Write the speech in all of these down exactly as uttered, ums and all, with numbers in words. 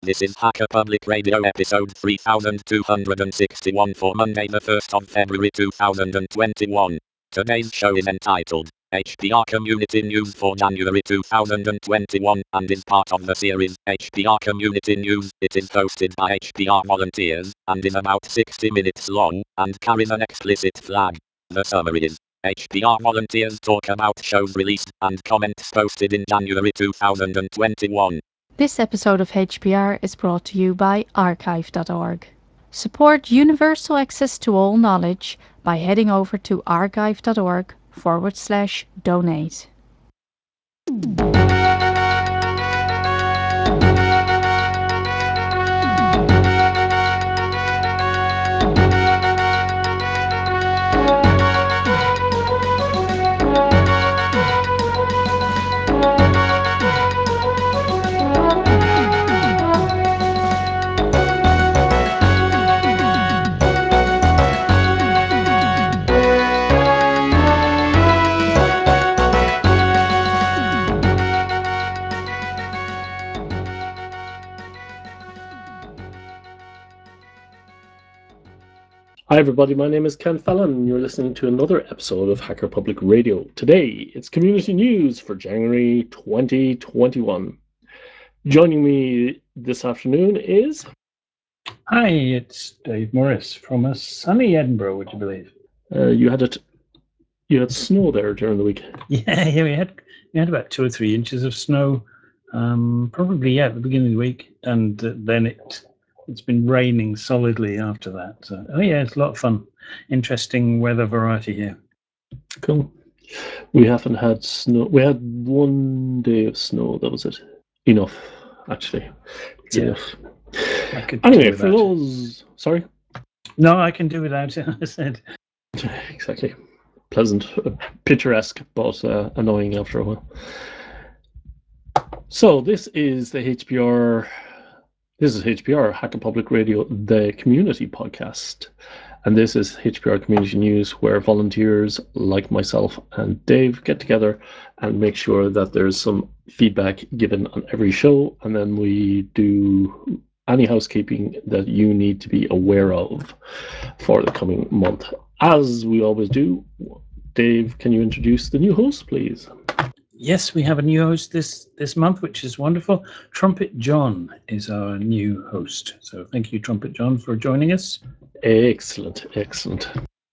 This is Hacker Public Radio episode three thousand two hundred sixty-one for Monday the first of February two thousand twenty-one. Today's show is entitled H P R Community News for January two thousand twenty-one and is part of the series H P R Community News. It is hosted by H P R volunteers and is about sixty minutes long and carries an explicit flag. The summary is H P R volunteers talk about shows released and comments posted in January two thousand twenty-one. This episode of H P R is brought to you by archive dot org. Support universal access to all knowledge by heading over to archive dot org forward slash donate. Hi everybody, my name is Ken Fallon and you're listening to another episode of Hacker Public Radio. Today, it's community news for January twenty twenty-one. Joining me this afternoon is... Hi, it's Dave Morris from a sunny Edinburgh, would you believe? Uh, you had it. You had snow there during the week. Yeah, yeah, we had we had about two or three inches of snow, um, probably yeah, at the beginning of the week, and uh, then it it's been raining solidly after that. So, oh yeah, it's a lot of fun, interesting weather variety here. Cool. We haven't had snow. We had one day of snow. That was it. Enough, actually. It's Yeah. enough. I could Anyway, do for without. those... Sorry? No, I can do without it. I said. Exactly. Pleasant, uh, picturesque, but uh, annoying after a while. So this is the H P R. This is H P R, Hacker Public Radio, the community podcast. And this is H P R Community News, where volunteers like myself and Dave get together and make sure that there's some feedback given on every show. And then we do any housekeeping that you need to be aware of for the coming month. As we always do, Dave, can you introduce the new host, please? Yes, we have a new host this, this month, which is wonderful. Trumpet John is our new host. So thank you, Trumpet John, for joining us. Excellent, excellent.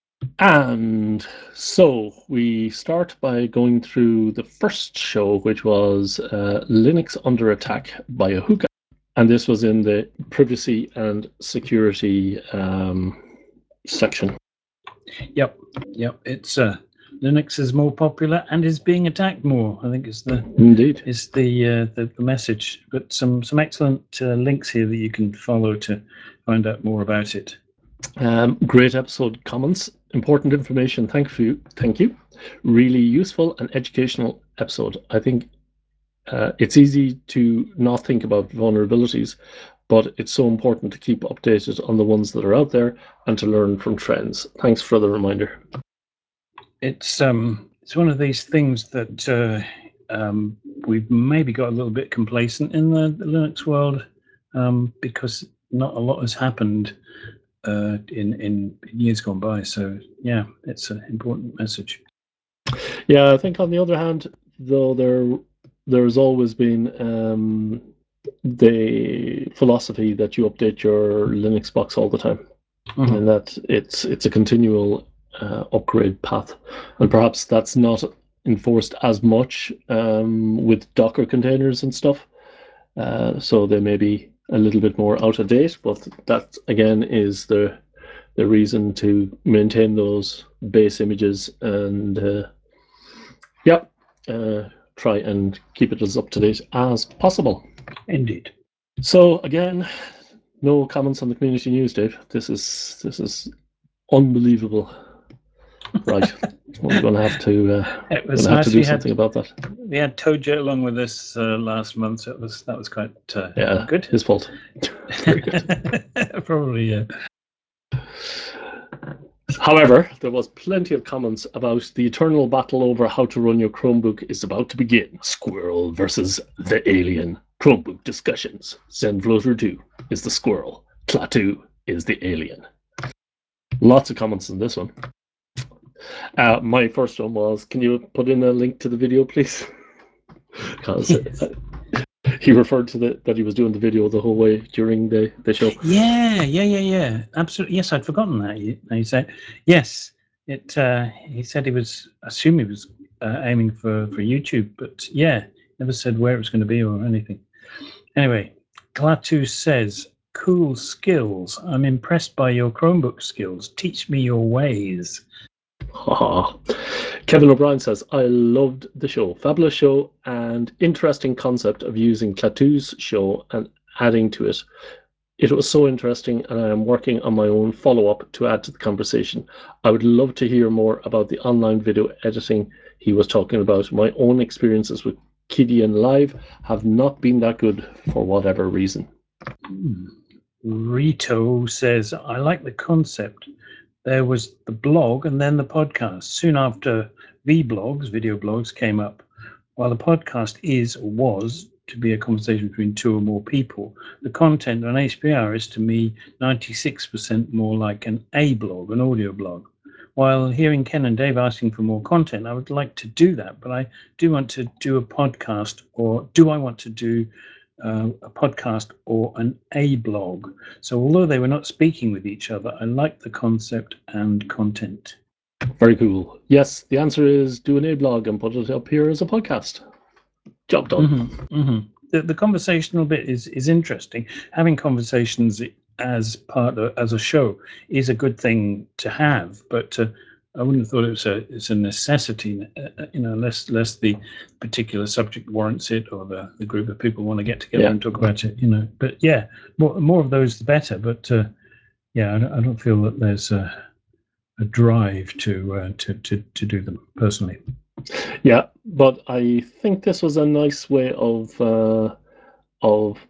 And so we start by going through the first show, which was uh, Linux Under Attack by a hookah. And this was in the privacy and security um, section. Yep, yep. It's uh, Linux is more popular and is being attacked more. I think is the Indeed is the uh, the, the message. But some some excellent uh, links here that you can follow to find out more about it. Um, great episode comments, important information. Thank you, thank you. Really useful and educational episode. I think uh, it's easy to not think about vulnerabilities, but it's so important to keep updated on the ones that are out there and to learn from trends. Thanks for the reminder. It's um it's one of these things that uh, um, we've maybe got a little bit complacent in the, the Linux world um, because not a lot has happened uh, in in years gone by. So yeah, it's an important message. Yeah, I think on the other hand, though, there there's always been um, the philosophy that you update your Linux box all the time, mm-hmm. and that it's it's a continual uh, upgrade path, and perhaps that's not enforced as much um, with Docker containers and stuff. Uh, so they may be a little bit more out of date, but that again is the the reason to maintain those base images and uh, yeah, uh, try and keep it as up to date as possible. Indeed. So again, no comments on the community news, Dave. This is this is unbelievable. Right, we're going to have to. Uh, it was nice. have to do we something had, about that. We had Tojo along with us uh, last month. So it was that was quite uh, yeah, good. His fault. Very good. Probably, yeah. However, there was plenty of comments about the eternal battle over how to run your Chromebook is about to begin. Squirrel versus the alien. Chromebook discussions. Zenfloater two is the squirrel. Klaatu is the alien. Lots of comments on this one. Uh, my first one was, can you put in a link to the video, please? Because Yes. uh, he referred to the, that he was doing the video the whole way during the, the show. Yeah, yeah, yeah, yeah. Absolutely. Yes, I'd forgotten that. He, he said, yes. It. Uh, he said he was. I assume he was uh, aiming for for YouTube, but yeah, never said where it was going to be or anything. Anyway, Klaatu says, "Cool skills. I'm impressed by your Chromebook skills. Teach me your ways." Kevin O'Brien says, I loved the show. Fabulous show and interesting concept of using Klaatu's show and adding to it. It was so interesting, and I am working on my own follow-up to add to the conversation. I would love to hear more about the online video editing he was talking about. My own experiences with Kidian Live have not been that good for whatever reason. Hmm. Rito says, I like the concept. There was the blog and then the podcast. Soon after V-blogs, video blogs, came up. While the podcast is or was to be a conversation between two or more people, the content on H P R is to me ninety-six percent more like an A blog, an audio blog. While hearing Ken and Dave asking for more content, I would like to do that, but I do want to do a podcast, or do I want to do uh, a podcast or an A blog? So although they were not speaking with each other, I like the concept and content. Very cool. Yes, the answer is do an A blog and put it up here as a podcast. Job done. Mm-hmm, mm-hmm. The, the conversational bit is is interesting. Having conversations as part of, as a show is a good thing to have, but uh, I wouldn't have thought it was a it's a necessity. Uh, you know, unless unless the particular subject warrants it, or the, the group of people want to get together Yeah. and talk about it. You know, but yeah, more more of those the better. But uh, yeah, I don't, I don't feel that there's a, a drive to, uh, to to to do them personally. Yeah, but I think this was a nice way of uh, of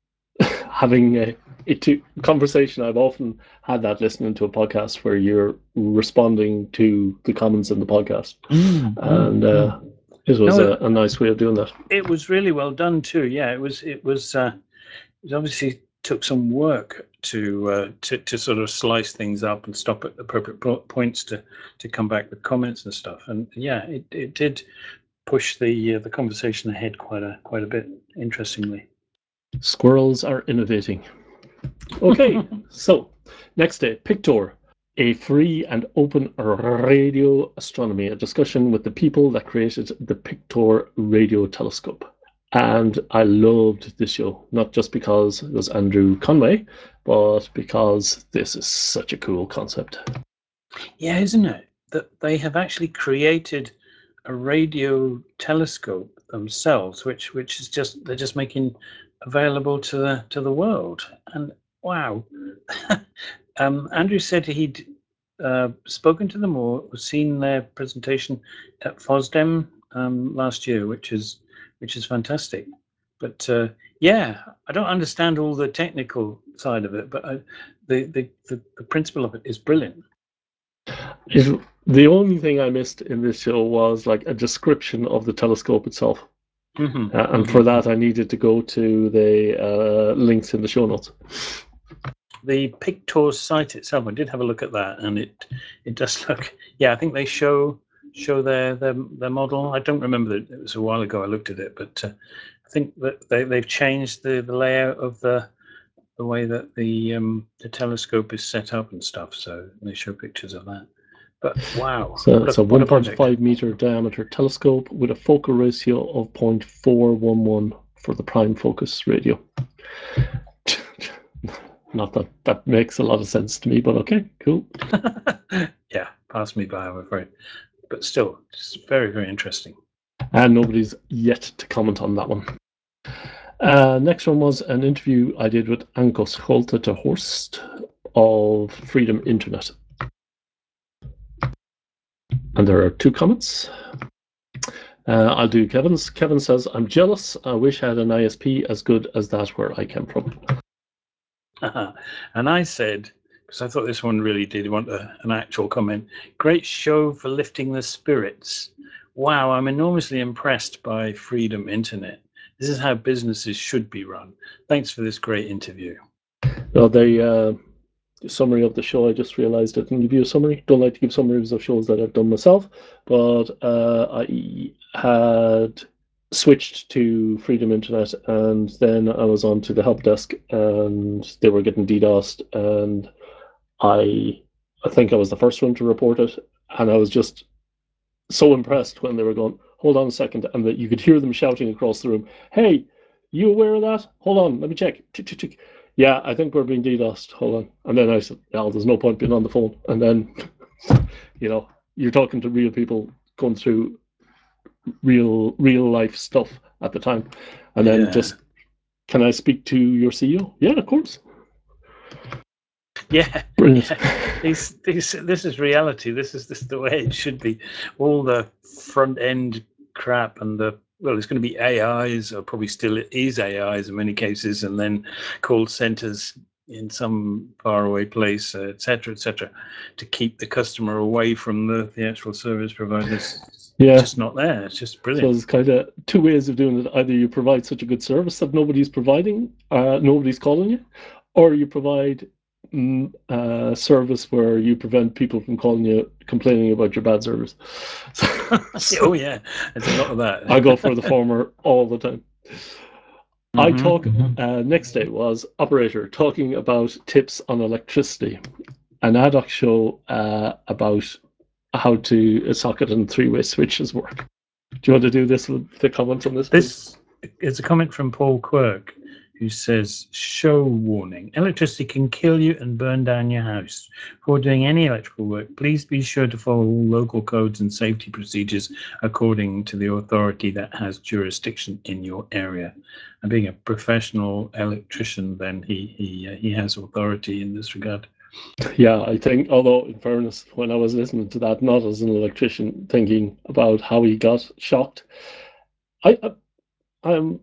having a, a to, conversation. I've often had that listening to a podcast where you're responding to the comments in the podcast, Mm, and mm, uh, this was No, a, a nice way of doing that. it was really well done too. Yeah, it was. It was. Uh, it obviously took some work to uh, to to sort of slice things up and stop at appropriate po- points to to come back with comments and stuff. And yeah, it, it did push the uh, the conversation ahead quite a quite a bit. Interestingly, Squirrels are innovating. Okay, so next day, Pictor, a free and open radio astronomy, a discussion with the people that created the Pictor radio telescope. And I loved this show, not just because it was Andrew Conway, but because this is such a cool concept. Yeah, isn't it? That they have actually created a radio telescope themselves, which which is just they're just making available to the to the world. And wow, um, Andrew said he'd uh, spoken to them or seen their presentation at FOSDEM um, last year, which is which is fantastic. But uh, yeah, I don't understand all the technical side of it, but I, the, the the the principle of it is brilliant. It, the only thing I missed in this show was like a description of the telescope itself. Mm-hmm, uh, and mm-hmm. for that, I needed to go to the uh, links in the show notes. The Pictor site itself, I did have a look at that, and it it does look. Yeah, I think they show show their their, their model. I don't remember that it was a while ago I looked at it, but uh, I think that they they've changed the, the layout of the the way that the um, the telescope is set up and stuff. So they show pictures of that. But wow, so what it's a, a what a one point project. five meter diameter telescope with a focal ratio of zero point four one one for the prime focus radio. Not that that makes a lot of sense to me, but okay, cool. Yeah, pass me by, I'm afraid. But still, it's very, very interesting. And nobody's yet to comment on that one. Uh, next one was an interview I did with Angus Holte to Horst of Freedom Internet. And there are two comments. Uh, I'll do Kevin's. Kevin says, I'm jealous. I wish I had an I S P as good as that where I came from. And I said, because I thought this one really did want a, an actual comment, great show for lifting the spirits. Wow, I'm enormously impressed by Freedom Internet. This is how businesses should be run. Thanks for this great interview. Well, the uh, summary of the show, I just realized I didn't give you a summary. Don't like to give summaries of shows that I've done myself, but uh, I had switched to Freedom Internet, and then I was on to the help desk, and they were getting DDoSed, and I, I think I was the first one to report it, and I was just so impressed when they were going, hold on a second, and that you could hear them shouting across the room, hey, you aware of that? Hold on, let me check. Tick, tick, tick. Yeah, I think we're being DDoSed. Hold on. And then I said, well, there's no point being on the phone. And then, you know, you're talking to real people going through real real life stuff at the time. And then Yeah. just, can I speak to your C E O? Yeah, of course. Yeah, Brilliant. yeah. These, these, this is reality. This is this is the way it should be. All the front end crap and the well, it's going to be A Is, or probably still is A Is in many cases, and then call centers in some faraway place, uh, et cetera, et cetera, to keep the customer away from the, the actual service providers. Yeah. It's just not there. It's just brilliant. So there's kind of two ways of doing it. Either you provide such a good service that nobody's providing, uh, nobody's calling you, or you provide mm, a service where you prevent people from calling you, complaining about your bad service. So, so Oh yeah, there's a lot of that. I go for the former all the time. Mm-hmm, I talk, mm-hmm. uh, next day was Operator talking about tips on electricity, an ad hoc show uh, about how to a socket and three-way switches work. Do you want to do this with the comment on this? This is a comment from Paul Quirk, who says, show warning. Electricity can kill you and burn down your house. Before doing any electrical work, please be sure to follow all local codes and safety procedures according to the authority that has jurisdiction in your area. And being a professional electrician, then he he uh, he has authority in this regard. Yeah, I think, although in fairness, when I was listening to that, not as an electrician, thinking about how he got shocked, I, I I'm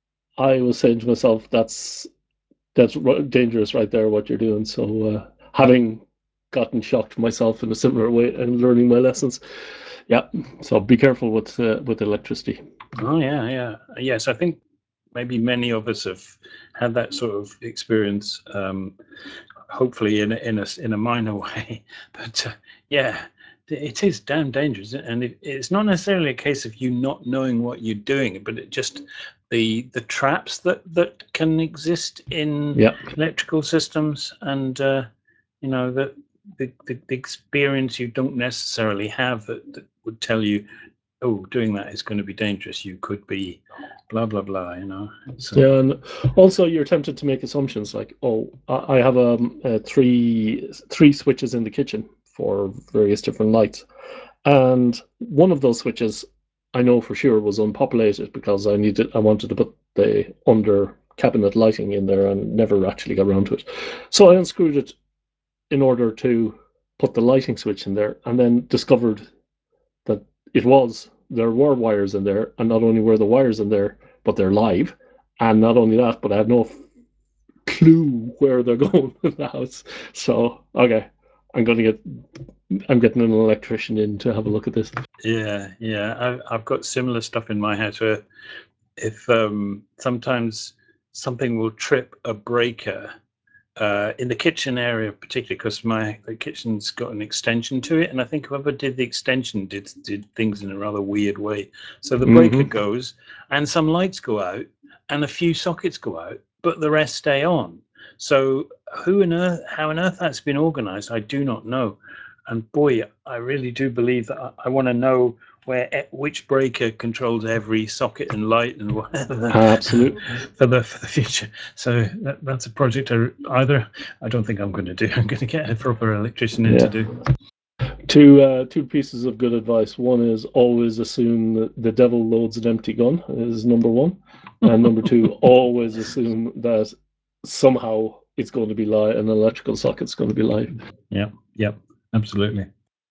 I was saying to myself, that's that's dangerous right there, what you're doing. So uh, having gotten shocked myself in a similar way and learning my lessons, yeah. So be careful with uh, with electricity. Oh yeah, yeah, yes. I think maybe many of us have had that sort of experience. Um, hopefully in a, in a in a minor way, but uh, yeah, it is damn dangerous, and it, it's not necessarily a case of you not knowing what you're doing, but it just the the traps that that can exist in Yeah. electrical systems, and uh, you know that the, the the experience you don't necessarily have that, that would tell you, oh, doing that is going to be dangerous. You could be blah blah blah. You know. It's, uh, Yeah, and also you're tempted to make assumptions like, oh, I have um, uh, three three switches in the kitchen for various different lights, and one of those switches I know for sure was unpopulated because I needed I wanted to put the under cabinet lighting in there and never actually got around to it. So I unscrewed it in order to put the lighting switch in there, and then discovered that it was there were wires in there, and not only were the wires in there, but they're live. And not only that, but I have no f- clue where they're going in the house. So, okay, I'm going to get, I'm getting an electrician in to have a look at this. Yeah, yeah. I've, I've got similar stuff in my house where if um, sometimes something will trip a breaker uh, in the kitchen area, particularly because my the kitchen's got an extension to it, and I think whoever did the extension did did things in a rather weird way. So the breaker Mhm. goes, and some lights go out, and a few sockets go out, but the rest stay on. So who on earth, how on earth that's been organised, I do not know. And boy, I really do believe that I, I want to know where which breaker controls every socket and light and whatever Absolutely. for the for the future. So that, that's a project I either I don't think I'm going to do. I'm going to get a proper electrician in Yeah. to do. Two uh, two pieces of good advice. One is always assume that the devil loads an empty gun is number one, and number two, always assume that somehow it's going to be live, an electrical socket's going to be live. Yep, yep, absolutely.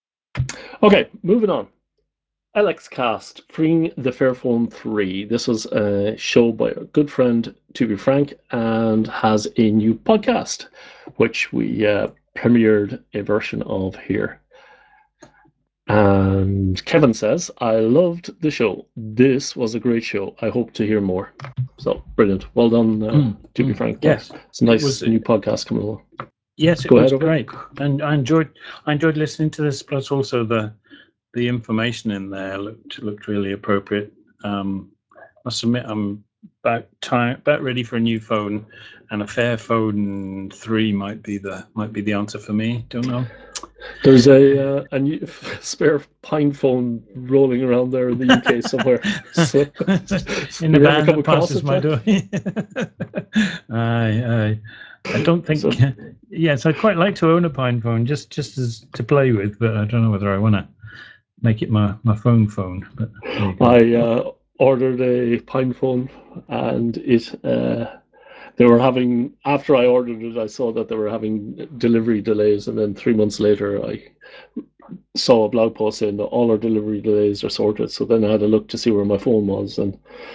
Okay, moving on. AlexCast, Freeing the Fairphone three. This was a show by our good friend, to be frank, and has a new podcast, which we uh, premiered a version of here. And Kevin says, I loved the show. This was a great show. I hope to hear more. So, brilliant. Well done, uh, Mm, to be mm, frank. yes. It's a nice It was- new podcast coming along. Yes, it Go was ahead, Owen. great, and I enjoyed I enjoyed listening to this. Plus, also the the information in there looked looked really appropriate. Um, I must admit, I'm about time about ready for a new phone, and a Fairphone three might be the might be the answer for me. Don't know. There's a uh, a new spare Pine phone rolling around there in the U K somewhere. So, in the you ever van come that across passes it, my Jack? door. aye, aye. I don't think. So- yes, I'd quite like to own a Pine phone just just as to play with, but I don't know whether I want to make it my, my phone phone. But there you go. I uh, ordered a Pine phone, and it uh, they were having after I ordered it, I saw that they were having delivery delays, and then three months later, I saw a blog post saying that all our delivery delays are sorted. So then I had a look to see where my phone was, and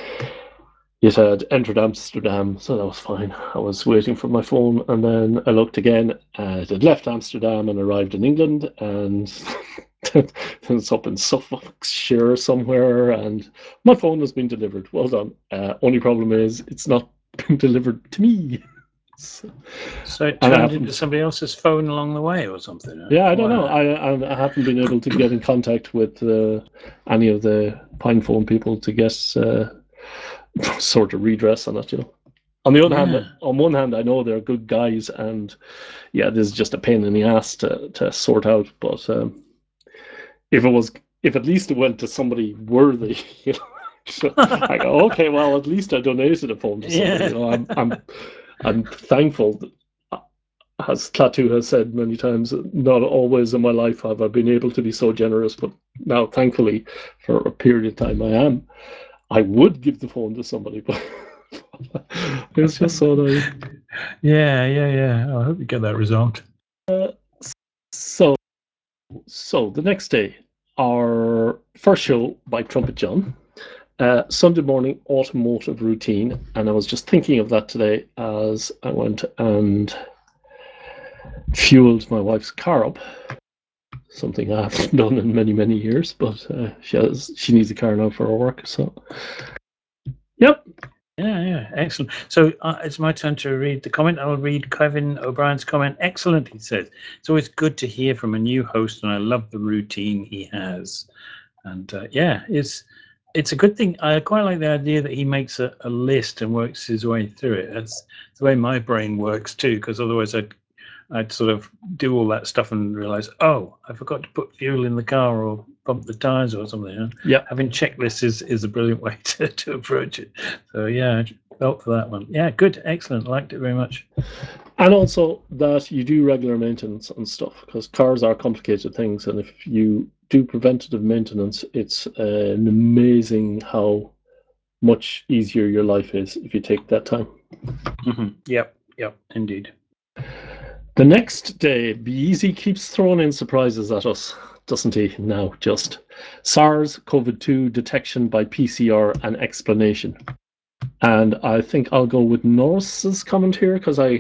it had entered Amsterdam, so that was fine. I was waiting for my phone, and then I looked again, and it had left Amsterdam and arrived in England, and then it's up in Suffolkshire somewhere, and my phone has been delivered. Well done. Uh, only problem is it's not been delivered to me. So, So it and I turned haven't- into somebody else's phone along the way or something. huh? yeah, I don't know. Wow. I, I I haven't been able to get in contact with uh, any of the Pine phone people to get uh, sort of redress on it, you know. On the other Yeah. hand, on one hand, I know they're good guys, and yeah, this is just a pain in the ass to, to sort out. But um, if it was, if at least it went to somebody worthy, you know, so I go, okay, well, at least I donated a phone to somebody. Yeah. You know, I'm I'm I'm thankful that, as Klaatu has said many times, not always in my life have I been able to be so generous, but now, thankfully, for a period of time, I am. I would give the phone to somebody, but it's just so annoying. Yeah, yeah, yeah. I hope you get that resolved. So, so the next day, our first show by Trumpet John, uh, Sunday morning automotive routine, and I was just thinking of that today as I went and fueled my wife's car up. Something I haven't done in many, many years, but uh, she has she needs a car now for her work. So, yep. Yeah, yeah, excellent. So uh, it's my turn to read the comment. I'll read Kevin O'Brien's comment. Excellent, he says. It's always good to hear from a new host, and I love the routine he has. And uh, yeah, it's it's a good thing. I quite like the idea that he makes a, a list and works his way through it. That's the way my brain works too, because otherwise I'd I'd sort of do all that stuff and realize, oh, I forgot to put fuel in the car or pump the tires or something. Huh? Yeah. Having checklists is, is a brilliant way to, to approach it. So yeah, I felt for that one. Yeah, good, excellent. Liked it very much. And also that you do regular maintenance on stuff, because cars are complicated things, and if you do preventative maintenance, it's uh, an amazing how much easier your life is if you take that time. Mm-hmm. Yep, yep, indeed. The next day, Be Easy keeps throwing in surprises at us, doesn't he? Now, just SARS CoV two detection by P C R and explanation. And I think I'll go with Norris's comment here, because I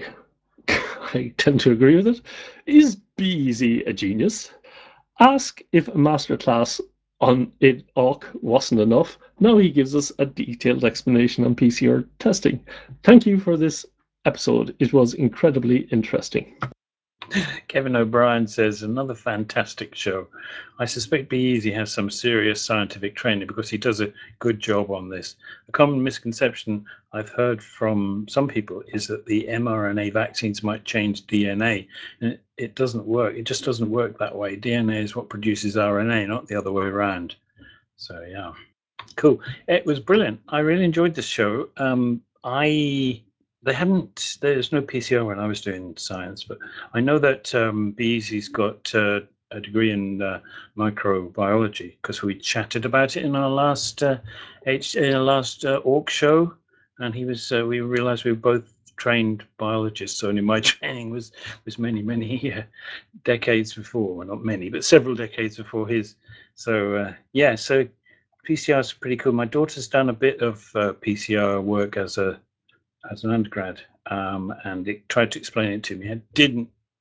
I tend to agree with it. Is Be Easy a genius? Ask if a masterclass on it awk wasn't enough. Now he gives us a detailed explanation on P C R testing. Thank you for this episode. It was incredibly interesting. Kevin O'Brien says, another fantastic show. I suspect Be Easy has some serious scientific training because he does a good job on this. A common misconception I've heard from some people is that the mRNA vaccines might change D N A. And it, it doesn't work. It just doesn't work that way. D N A is what produces R N A, not the other way around. So, yeah. Cool. It was brilliant. I really enjoyed this show. Um, I... They hadn't. There's no P C R when I was doing science, but I know that um, Be Easy's got uh, a degree in uh, microbiology because we chatted about it in our last uh, H in our last uh, Orc show, and he was. Uh, we realised we were both trained biologists. So only my training was was many many uh, decades before. Well, not many, but several decades before his. So uh, yeah, so P C R is pretty cool. My daughter's done a bit of uh, P C R work as a as an undergrad, um, and it tried to explain it to me. I didn't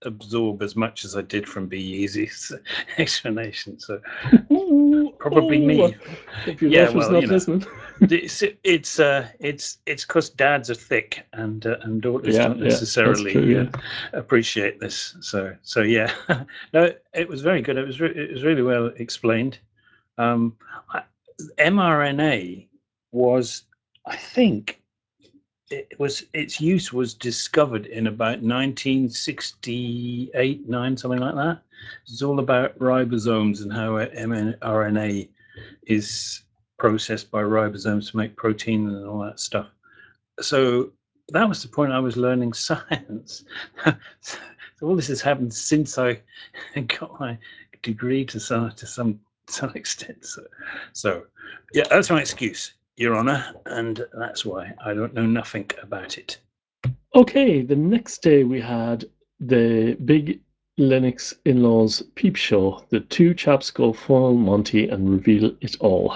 absorb as much as I did from B. Yeezy's explanation. So Ooh, probably ooh, me. Hope your Yeah, daughter's well, not you know. listening. It's it's uh it's it's because dads are thick and uh, and daughters Yeah, don't yeah, that's necessarily true, uh, yeah. appreciate this. So so yeah, no, it was very good. It was re- it was really well explained. Um, I, mRNA was, I think, it was its use was discovered in about nineteen sixty-eight, nine, something like that. It's all about ribosomes and how mRNA is processed by ribosomes to make protein and all that stuff. So that was the point I was learning science. So all this has happened since I got my degree to some to some some extent. So, so yeah, that's my excuse, Your Honour, and that's why I don't know nothing about it. Okay, the next day we had the big Linux in-laws peep show. The two chaps go full Monty and reveal it all.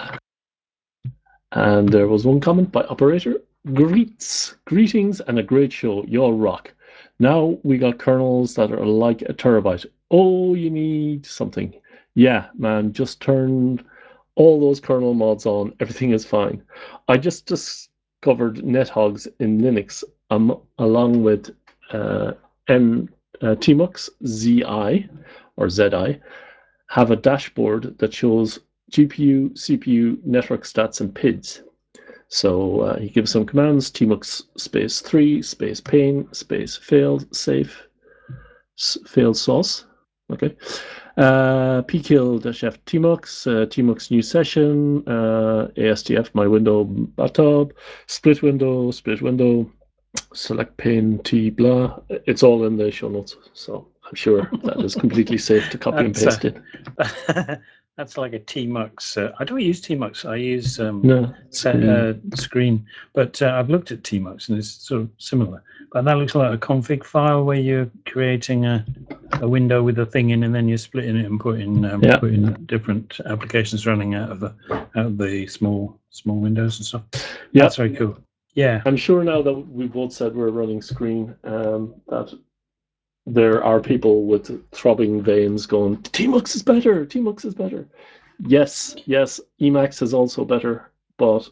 And there was one comment by operator. Greets, greetings and a great show. You're rock. Now we got kernels that are like a terabyte. Oh, you need something. Yeah, man, just turn all those kernel mods on. Everything is fine. I just discovered NetHogs in Linux um, along with uh, M, uh, Tmux Z I or Z I have a dashboard that shows G P U, C P U, network stats, and P I Ds. So uh, he gives some commands: tmux space three space pane space failed safe failed source. Okay. Uh, pkill dash f tmux uh, tmux new session uh, astf my window bathtub split window split window select pane t blah. It's all in the show notes, so I'm sure that is completely safe to copy and paste uh, it. That's like a Tmux. Uh, I don't use Tmux. I use um, No, screen. Uh, screen. But uh, I've looked at Tmux and it's sort of similar. But that looks like a config file where you're creating a, a window with a thing in, and then you're splitting it and putting um, Yeah. putting different applications running out of the out of the small small windows and stuff. Yeah. That's very cool. Yeah. I'm sure now that we both said we're running screen, um, that there are people with throbbing veins going, Tmux is better, Tmux is better. Yes, yes, Emacs is also better, but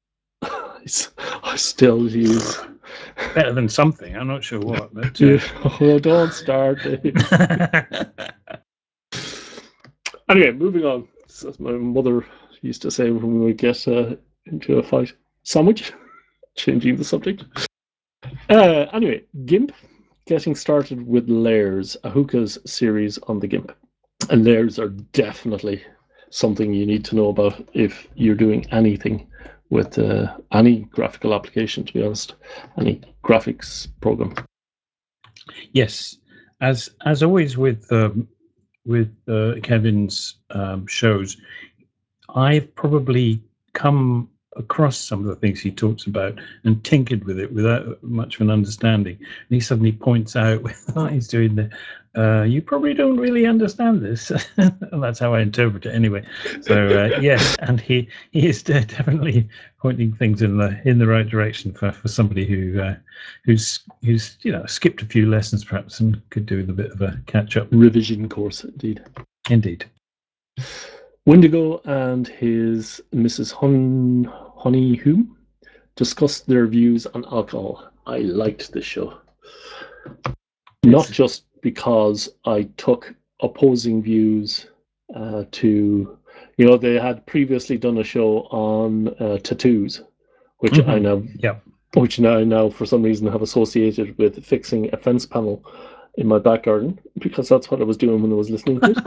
I still use... Better than something, I'm not sure what. But, uh... oh, don't start, Dave. Anyway, moving on. As my mother used to say when we would get uh, into a fight. Sandwich? Changing the subject. Uh, anyway, GIMP. Getting started with layers, Ahuka's series on the GIMP. And layers are definitely something you need to know about if you're doing anything with uh, any graphical application, to be honest, any graphics program. Yes, as as always with um, with uh, Kevin's um, shows, I've probably come across some of the things he talks about and tinkered with it without much of an understanding. And he suddenly points out when he's doing the, uh, you probably don't really understand this. And that's how I interpret it anyway. So uh, yes, and he, he is definitely pointing things in the in the right direction for, for somebody who uh, who's who's you know skipped a few lessons perhaps and could do with a bit of a catch up revision course, indeed. Indeed. Wendigo and his Missus Hun, Honeyhoo discussed their views on alcohol. I liked this show. Not just because I took opposing views uh, to, you know, they had previously done a show on uh, tattoos, which mm-hmm. I now, yeah. which now, now for some reason have associated with fixing a fence panel in my back garden, because that's what I was doing when I was listening to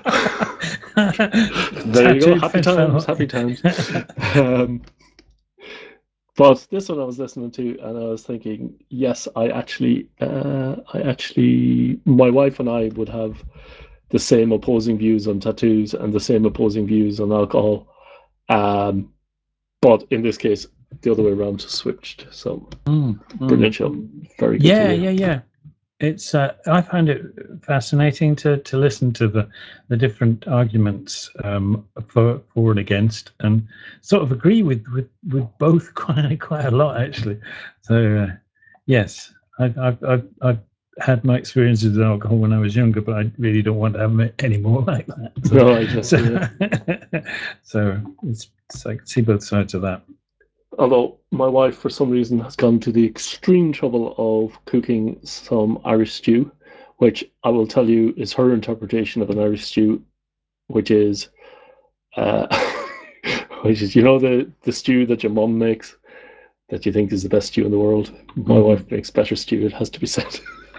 it. There you go, happy times, happy times. um, But this one I was listening to, and I was thinking, yes, I actually, uh, I actually, my wife and I would have the same opposing views on tattoos and the same opposing views on alcohol. Um, but in this case, the other way around switched. So mm, mm. brilliant show, very good. Yeah, yeah, yeah. It's uh, I find it fascinating to, to listen to the, the different arguments um, for for and against, and sort of agree with, with, with both quite quite a lot actually. So uh, yes, I I I had my experiences with alcohol when I was younger, but I really don't want to have it any more like that. So, No, I just so, yeah. so it's, it's like see both sides of that. Although my wife, for some reason, has gone to the extreme trouble of cooking some Irish stew, which I will tell you is her interpretation of an Irish stew, which is, uh, which is you know the the stew that your mum makes that you think is the best stew in the world. My Mhm. wife makes better stew. It has to be said.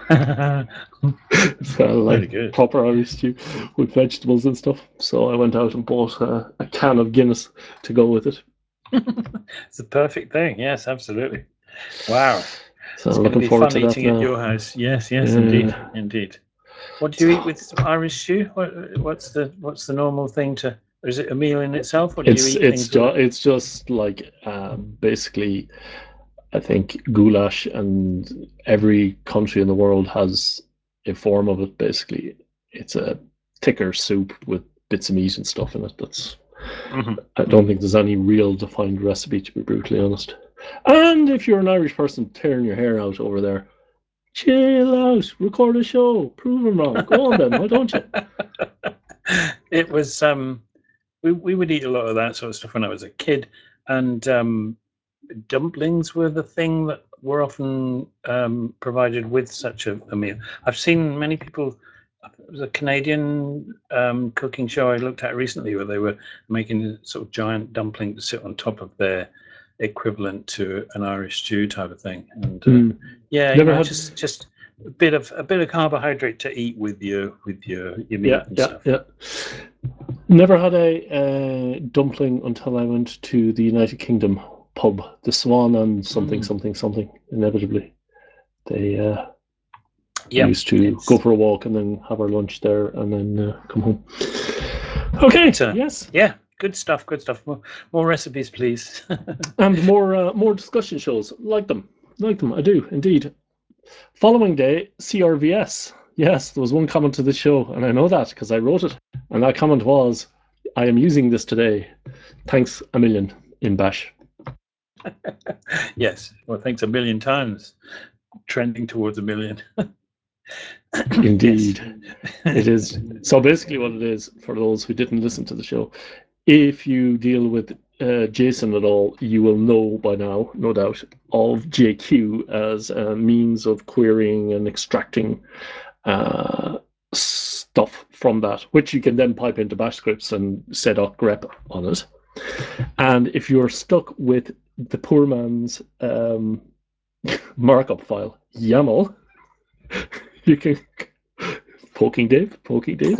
It's kind of Very like good. proper Irish stew with vegetables and stuff. So I went out and bought a, a can of Guinness to go with it. It's the perfect thing. Yes, absolutely. Wow. So It's I'm going to looking be forward fun to that eating at now. your house. Yes, yes, Yeah. indeed, indeed. What do you eat with Irish stew? What, what's the what's the normal thing to? Or is it a meal in itself, or do It's you eat it's things with just it? it's just like um, basically, I think goulash, and every country in the world has a form of it. Basically, it's a thicker soup with bits of meat and stuff in it. That's Mm-hmm. I don't think there's any real defined recipe, to be brutally honest. And if you're an Irish person tearing your hair out over there, chill out, record a show, prove them wrong. Go on then, why don't you? It was um, we we would eat a lot of that sort of stuff when I was a kid, and um, dumplings were the thing that were often um, provided with such a, a meal. I've seen many people. It was a Canadian um, cooking show I looked at recently where they were making a sort of giant dumpling to sit on top of their equivalent to an Irish stew type of thing. And uh, Mm. yeah, you Never know, had. just just a bit of a bit of carbohydrate to eat with your with your your meat Yeah, and yeah, stuff. yeah. Never had a uh, dumpling until I went to the United Kingdom pub, the Swan and something, Mm. something, something. Inevitably, they uh, we Yeah, used to it's go for a walk and then have our lunch there and then uh, come home. Okay, uh, yes, yeah, good stuff, good stuff. More, more recipes, please. and more uh, more discussion shows. Like them, like them. I do indeed. Following day, C R V S. Yes, there was one comment to this show, and I know that because I wrote it. And that comment was, I am using this today. Thanks a million in Bash. Yes, well, thanks a million times. Trending towards a million. Indeed. Yes. It is. So basically what it is, for those who didn't listen to the show, if you deal with uh, JSON at all, you will know by now, no doubt, of J Q as a means of querying and extracting uh, stuff from that, which you can then pipe into bash scripts and set up grep on it. And if you're stuck with the poor man's um, markup file, YAML, you can poking Dave, poking Dave.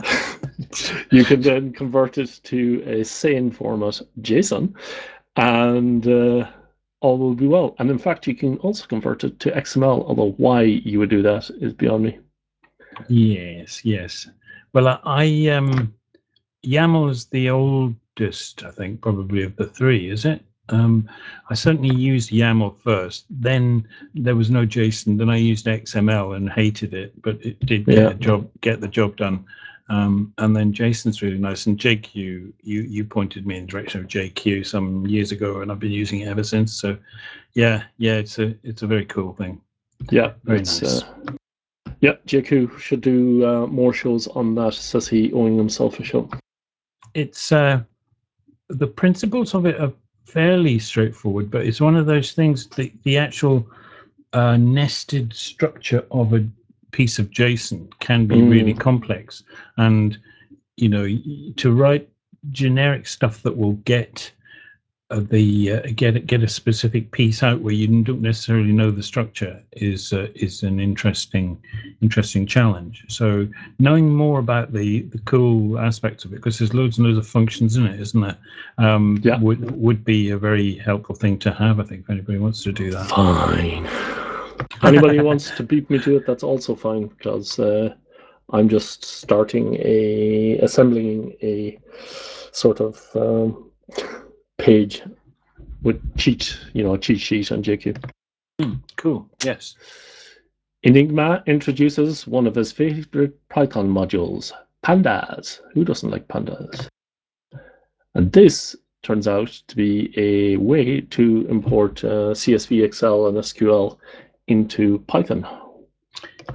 You can then convert it to a sane format JSON, and uh, all will be well. And in fact, you can also convert it to X M L, although why you would do that is beyond me. Yes, yes. Well, I, I um, YAML is the oldest, I think, probably of the three, is it? Um, I certainly used YAML first. Then there was no JSON. Then I used X M L and hated it, but it did get Yeah. a job, get the job done. Um, and then JSON's really nice. And J Q, you you pointed me in the direction of J Q some years ago, and I've been using it ever since. So, yeah, yeah, it's a it's a very cool thing. Yeah, Very it's, nice. Uh, yeah, J Q should do uh, more shows on that, says he, owing himself a show. It's uh, the principles of it are fairly straightforward, but it's one of those things. The the actual uh, nested structure of a piece of JSON can be Mm. really complex, and you know, to write generic stuff that will get uh, the uh, get get a specific piece out where you don't necessarily know the structure is uh, is an interesting interesting challenge. So knowing more about the the cool aspects of it, because there's loads and loads of functions in it, isn't there? Um, Yeah. would would be a very helpful thing to have. I think if anybody wants to do that. Fine. Anybody who wants to beat me to it, that's also fine, because uh, I'm just starting a assembling a sort of um, page with cheat, you know, a cheat sheet on J Q. Mm, cool. Yes. Enigma introduces one of his favorite Python modules, pandas. Who doesn't like pandas? And this turns out to be a way to import uh, C S V, Excel, and S Q L into Python.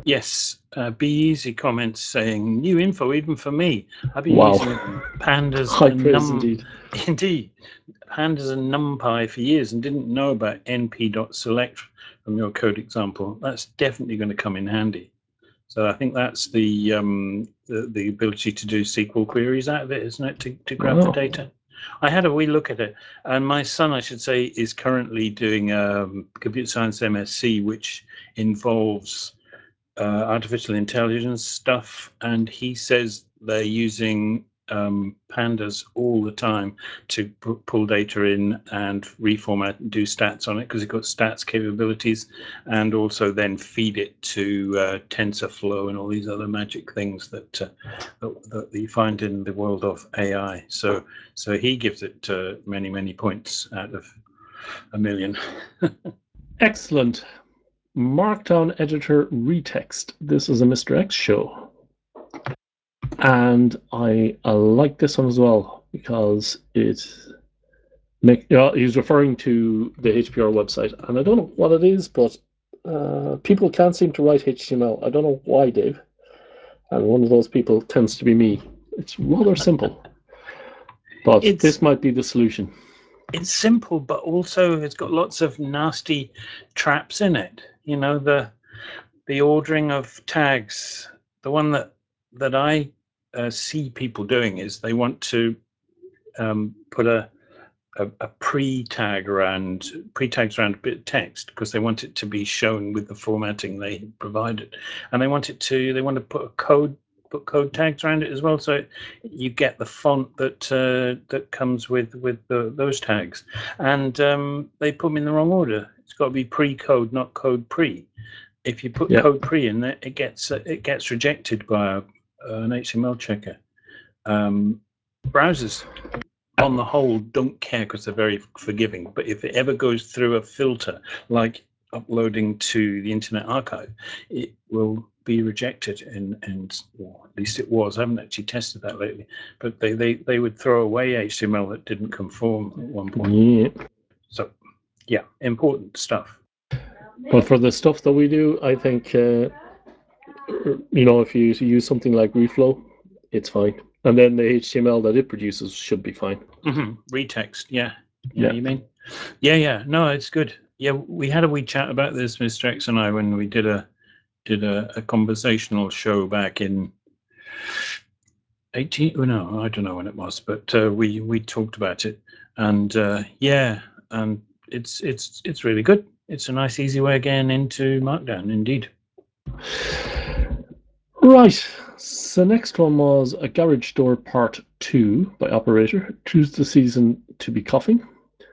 Yes, uh, Be Easy comments saying new info even for me. I've been Wow. using pandas High and praise num indeed. indeed pandas and NumPy for years and didn't know about np.select from your code example. That's definitely going to come in handy. So I think that's the um, the, the ability to do S Q L queries out of it, isn't it, to, to grab Wow. the data? I had a wee look at it, and my son, I should say, is currently doing um, computer science M S c, which involves uh, artificial intelligence stuff, and he says they're using um, pandas all the time to p- pull data in and reformat and do stats on it, because it's got stats capabilities, and also then feed it to uh, TensorFlow and all these other magic things that, uh, that that you find in the world of A I. So so he gives it uh, many many points out of a million. Excellent. Markdown editor retext. This is a Mister X show. And I, I like this one as well because it make you know, he's referring to the H P R website, and I don't know what it is, but uh, people can't seem to write H T M L. I don't know why, Dave. And one of those people tends to be me. It's rather simple, but It's- this might be the solution. It's simple, but also it's got lots of nasty traps in it. You know, the the ordering of tags. The one that that I uh, see people doing is they want to um, put a a, a pre-tag around pre-tags around a bit of text because they want it to be shown with the formatting they provided, and they want it to they want to put a code put code tags around it as well, so you get the font that uh, that comes with with the, those tags, and um, they put them in the wrong order. It's got to be pre-code, not code pre. If you put Yep. code pre in there, it gets uh, it gets rejected by a, an H T M L checker. Um, browsers, on the whole, don't care because they're very forgiving. But if it ever goes through a filter, like uploading to the Internet Archive, it will be rejected. And, and well, at least it was. I haven't actually tested that lately. But they, they, they would throw away H T M L that didn't conform at one point. Yeah. So, yeah, important stuff. But for the stuff that we do, I think, uh, you know, if you use something like Reflow, it's fine. And then the H T M L that it produces should be fine. Mm-hmm. Retext, yeah. Yeah, Yeah. you mean? Yeah, yeah. No, it's good. Yeah, we had a wee chat about this, Mister X and I, when we did a did a, a conversational show back in eighteen. Oh, no, I don't know when it was, but uh, we we talked about it, and uh, yeah, and it's it's it's really good. It's a nice, easy way of getting into Markdown, indeed. Right. So next one was a garage door part two by Operator. Choose the season to be coughing,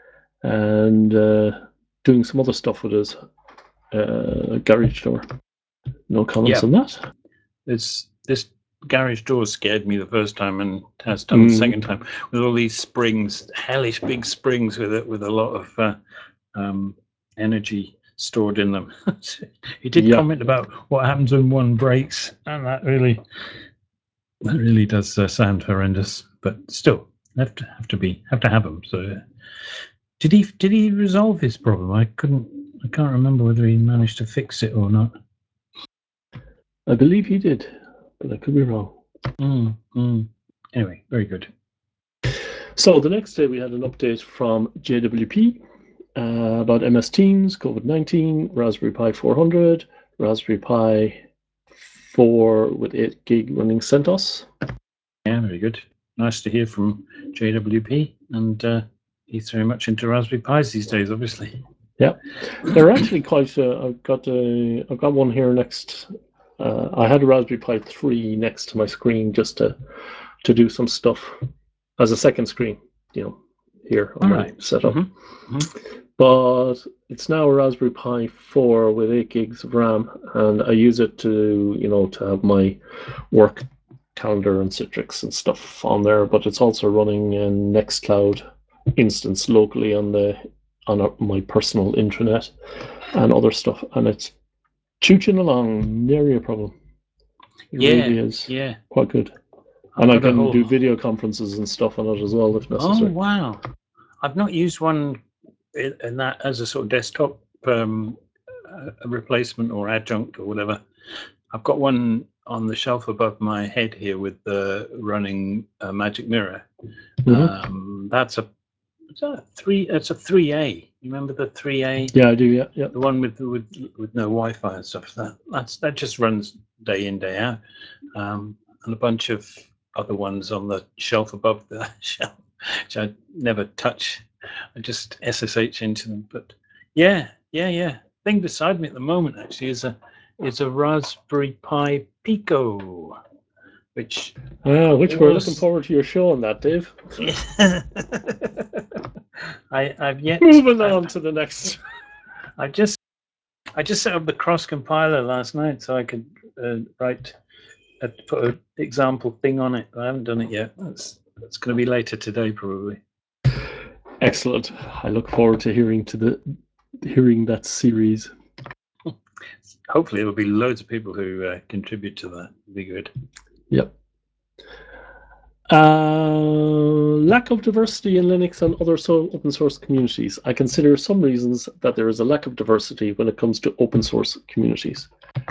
and uh, doing some other stuff with his uh, garage door. No comments Yeah. on that. This this garage door scared me the first time, and has done the Mm. second time with all these springs, hellish big springs with it, with a lot of uh, um, energy stored in them. He did Yeah. comment about what happens when one breaks, and that really that really does uh, sound horrendous. But still, have to have to be have to have them. So, uh, did he did he resolve his problem? I couldn't. I can't remember whether he managed to fix it or not. I believe he did, but I could be wrong. Mm, mm. Anyway, very good. So the next day we had an update from J W P uh, about M S Teams, COVID nineteen, Raspberry Pi four hundred, Raspberry Pi four with eight gig running CentOS. Yeah, very good. Nice to hear from J W P, and uh, he's very much into Raspberry Pis these days, obviously. Yeah, they're actually quite. Uh, I've got a. I've got one here next. Uh, I had a Raspberry Pi three next to my screen just to to do some stuff as a second screen. You know, here on All my right. setup. Mm-hmm. Mm-hmm. But it's now a Raspberry Pi four with eight gigs of RAM, and I use it to, you know, to have my work calendar and Citrix and stuff on there. But it's also running a Nextcloud instance locally on the on a, my personal intranet and other stuff, and it's chooching along, nary a problem. It Yeah, really is yeah. quite good, I've and I got a can whole- do video conferences and stuff on it as well if Oh necessary. wow! I've not used one in, in that as a sort of desktop um, uh, replacement or adjunct or whatever. I've got one on the shelf above my head here with the running uh, Magic Mirror. Mhm. Um, that's a, it's a three. It's a three A. You remember the three A? Yeah, I do. Yeah, yeah. The one with with with no Wi-Fi and stuff. That that's that just runs day in day out, um, and a bunch of other ones on the shelf above the shelf, which I never touch. I just S S H into them. But yeah, yeah, yeah. Thing beside me at the moment actually is a is a Raspberry Pi Pico, which Ah, which we're looking was- forward to your show on that, Dave. I I've yet Moving I- on to the next. I just I just set up the cross compiler last night so I could uh, write uh, put an example thing on it. I haven't done it yet. That's that's going to be later today probably. Excellent. I look forward to hearing to the hearing that series. Hopefully, there will be loads of people who uh, contribute to that. It'll be good. Yep. Uh, lack of diversity in Linux and other so open source communities. I consider some reasons that there is a lack of diversity when it comes to open source communities.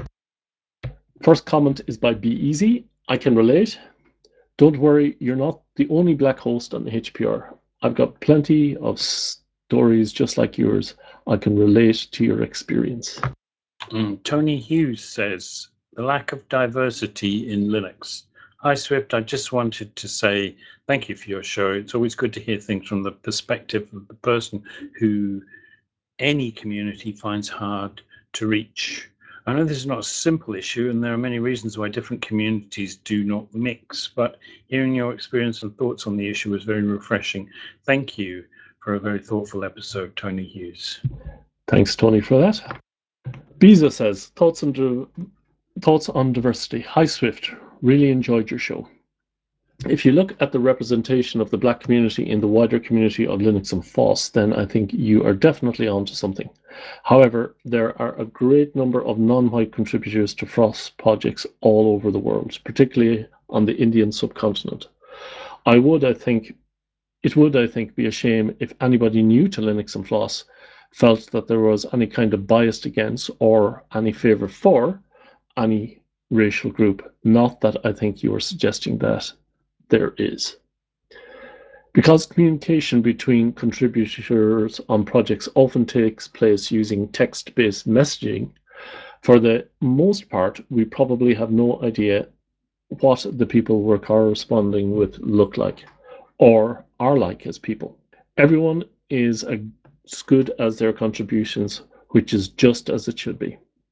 First comment is by Be Easy. I can relate. Don't worry, you're not the only black host on the H P R. I've got plenty of stories just like yours. I can relate to your experience. Mm, Tony Hughes says the lack of diversity in Linux. Hi Swift, I just wanted to say thank you for your show. It's always good to hear things from the perspective of the person who any community finds hard to reach. I know this is not a simple issue, and there are many reasons why different communities do not mix, but hearing your experience and thoughts on the issue was very refreshing. Thank you for a very thoughtful episode, Tony Hughes. Thanks, Tony, for that. Biza says, thoughts on, di- thoughts on diversity. Hi, Swift. Really enjoyed your show. If you look at the representation of the black community in the wider community of Linux and F O S, then I think you are definitely onto something. However, there are a great number of non-white contributors to F O S projects all over the world, particularly on the Indian subcontinent. I would, I think, it would, I think, be a shame if anybody new to Linux and F O S felt that there was any kind of bias against or any favor for any racial group. Not that I think you are suggesting that there is. Because communication between contributors on projects often takes place using text-based messaging, for the most part, we probably have no idea what the people we're corresponding with look like or are like as people. Everyone is as good as their contributions, which is just as it should be.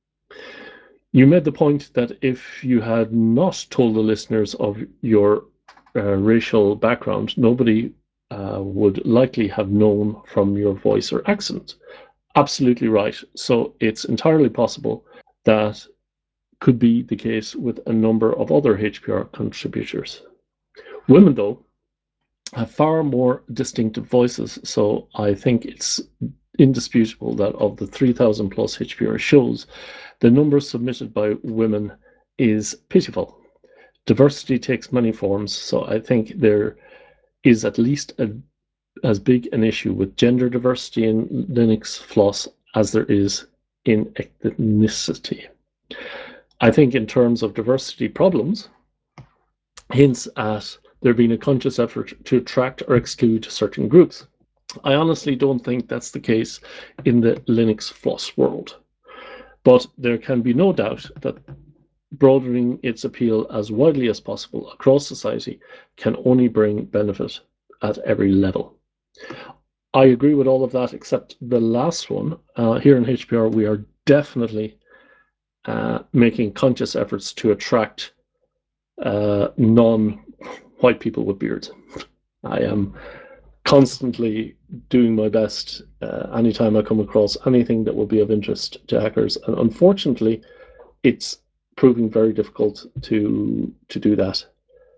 You made the point that if you had not told the listeners of your uh, racial background, nobody uh, would likely have known from your voice or accent. Absolutely right. So it's entirely possible that could be the case with a number of other H P R contributors. Women, though, have far more distinctive voices, so I think it's indisputable that of the three thousand plus H P R shows, the number submitted by women is pitiful. Diversity takes many forms, so I think there is at least a, as big an issue with gender diversity in Linux F O S as there is in ethnicity. I think in terms of diversity problems, hints at there being a conscious effort to attract or exclude certain groups. I honestly don't think that's the case in the Linux F O S world. But there can be no doubt that broadening its appeal as widely as possible across society can only bring benefit at every level. I agree with all of that except the last one. Uh, here in H P R, we are definitely uh, making conscious efforts to attract uh, non-white people with beards. I am constantly doing my best uh, anytime I come across anything that will be of interest to hackers, and unfortunately, it's proving very difficult to to do that.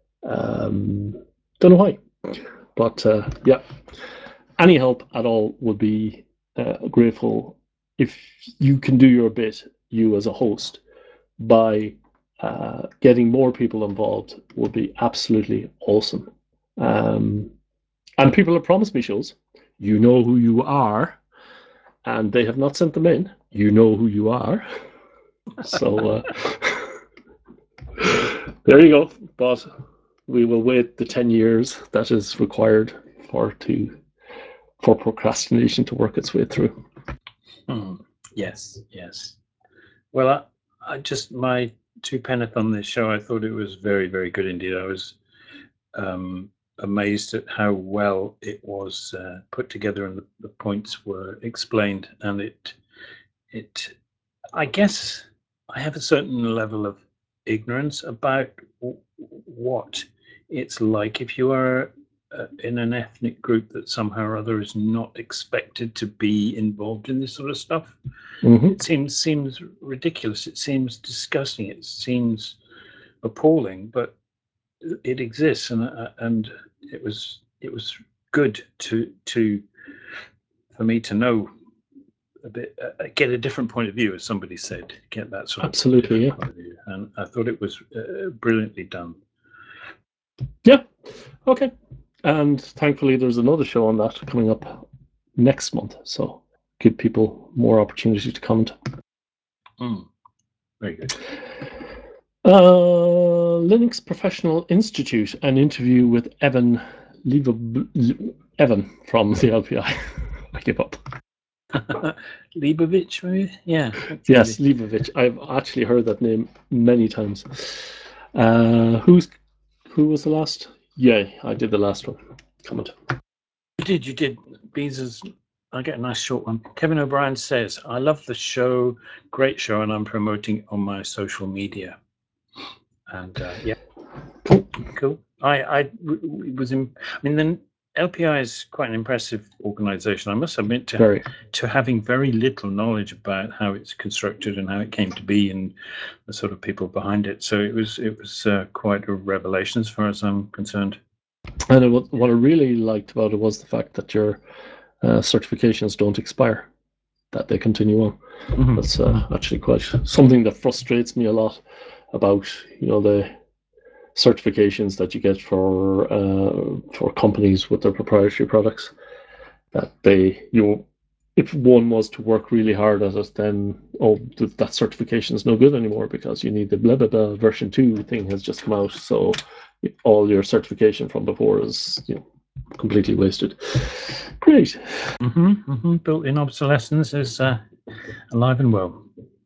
Um, don't know why, but uh, yeah, any help at all would be uh, grateful. If you can do your bit, you as a host, by uh, getting more people involved, would be absolutely awesome. Um, and people have promised me shows. You know who you are, and they have not sent them in. You know who you are. So uh, There you go. But we will wait the ten years that is required for to for procrastination to work its way through. Hmm. Yes, yes. Well, I, I just my two penneth on this show. I thought it was very, very good indeed. I was um, amazed at how well it was uh, put together and the, the points were explained. And it, it, I guess, I have a certain level of ignorance about w- what it's like if you are uh, in an ethnic group that somehow or other is not expected to be involved in this sort of stuff. Mm-hmm. It seems seems ridiculous. It seems disgusting. It seems appalling, but it exists, and uh, and it was it was good to to for me to know a bit, uh, get a different point of view, as somebody said, get that sort of Absolutely, yeah. point of view, and I thought it was uh, brilliantly done. Yeah. Okay. And thankfully, there's another show on that coming up next month, so give people more opportunity to comment. Mm. Very good. Uh, Linux Professional Institute, an interview with Evan Leib- Evan from the L P I. I give up. Leibovich, maybe? Yeah. Yes, Leibovich. I've actually heard that name many times. Uh, who's who was the last? Yeah, I did the last one. Comment. You did, you did. Beezer's, I get a nice short one. Kevin O'Brien says, I love the show, great show, and I'm promoting it on my social media. And uh, yeah, Cool. cool. I, I was in, I mean, then L P I is quite an impressive organization. I must admit to Very. to having very little knowledge about how it's constructed and how it came to be and the sort of people behind it. So it was it was uh, quite a revelation as far as I'm concerned. And it, what I really liked about it was the fact that your uh, certifications don't expire, that they continue on. Mm-hmm. That's uh, actually quite something that frustrates me a lot about, you know, the certifications that you get for uh, for companies with their proprietary products. That they, you know, if one was to work really hard at it, then oh, that certification is no good anymore because you need the blah blah blah version two thing has just come out, so all your certification from before is, you know, completely wasted. Great. Mm-hmm, mm-hmm. Built-in obsolescence is uh, alive and well.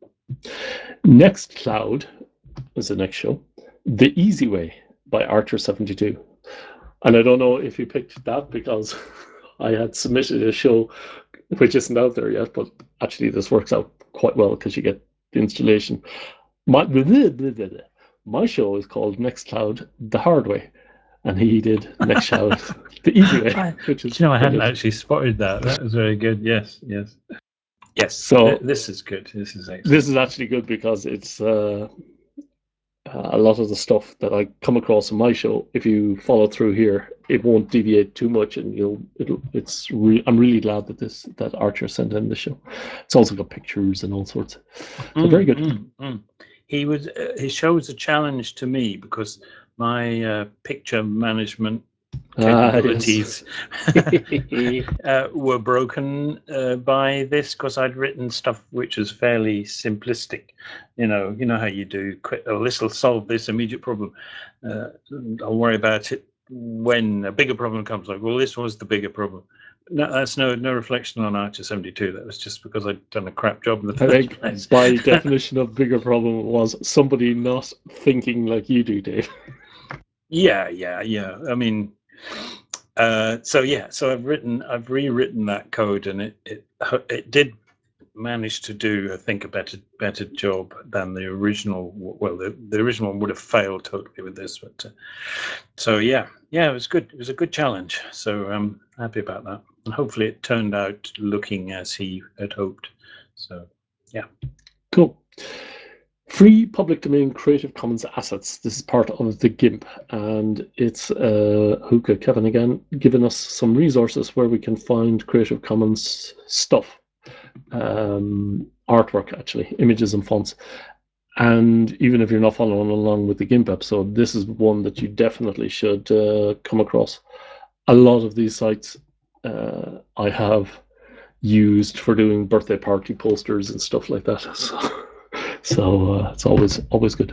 Nextcloud is the next show. The Easy Way by Archer seventy-two. And I don't know if you picked that because I had submitted a show which isn't out there yet, but actually this works out quite well because you get the installation. My, blah, blah, blah, blah. My show is called Nextcloud The Hard Way, and he did Nextcloud The Easy Way, I, which is you know, I brilliant. hadn't actually spotted that. That was very good. Yes, yes. Yes, so th- this is good. This is excellent. This is actually good because it's uh, a lot of the stuff that I come across in my show. If you follow through here, it won't deviate too much, and you'll. It'll. It's. Re- I'm really glad that this that Archer sent in the show. It's also got pictures and all sorts. So mm, very good. Mm, mm. He was. Uh, his show was a challenge to me because my uh, picture management capabilities ah, yes. uh, were broken uh, by this because I'd written stuff which was fairly simplistic. You know, you know how you do. Quick, oh, this will solve this immediate problem. Uh, I'll worry about it when a bigger problem comes. Like, well, this was the bigger problem. No, that's no no reflection on Archer seventy-two. That was just because I'd done a crap job in the first I think place. by definition of bigger problem was somebody not thinking like you do, Dave. Yeah, yeah, yeah. I mean, uh, so yeah, so I've written, I've rewritten that code, and it it it did manage to do, I think, a better better job than the original. Well, the, the original one would have failed totally with this, but uh, so yeah, yeah, it was good. It was a good challenge. So I'm happy about that, and hopefully it turned out looking as he had hoped. So yeah, cool. Free public domain Creative Commons assets. This is part of the GIMP, and it's uh, Hookah Kevin again giving us some resources where we can find Creative Commons stuff, um, artwork actually, images and fonts. And even if you're not following along with the GIMP episode, this is one that you definitely should uh, come across. A lot of these sites uh, I have used for doing birthday party posters and stuff like that. So. So uh, it's always always good.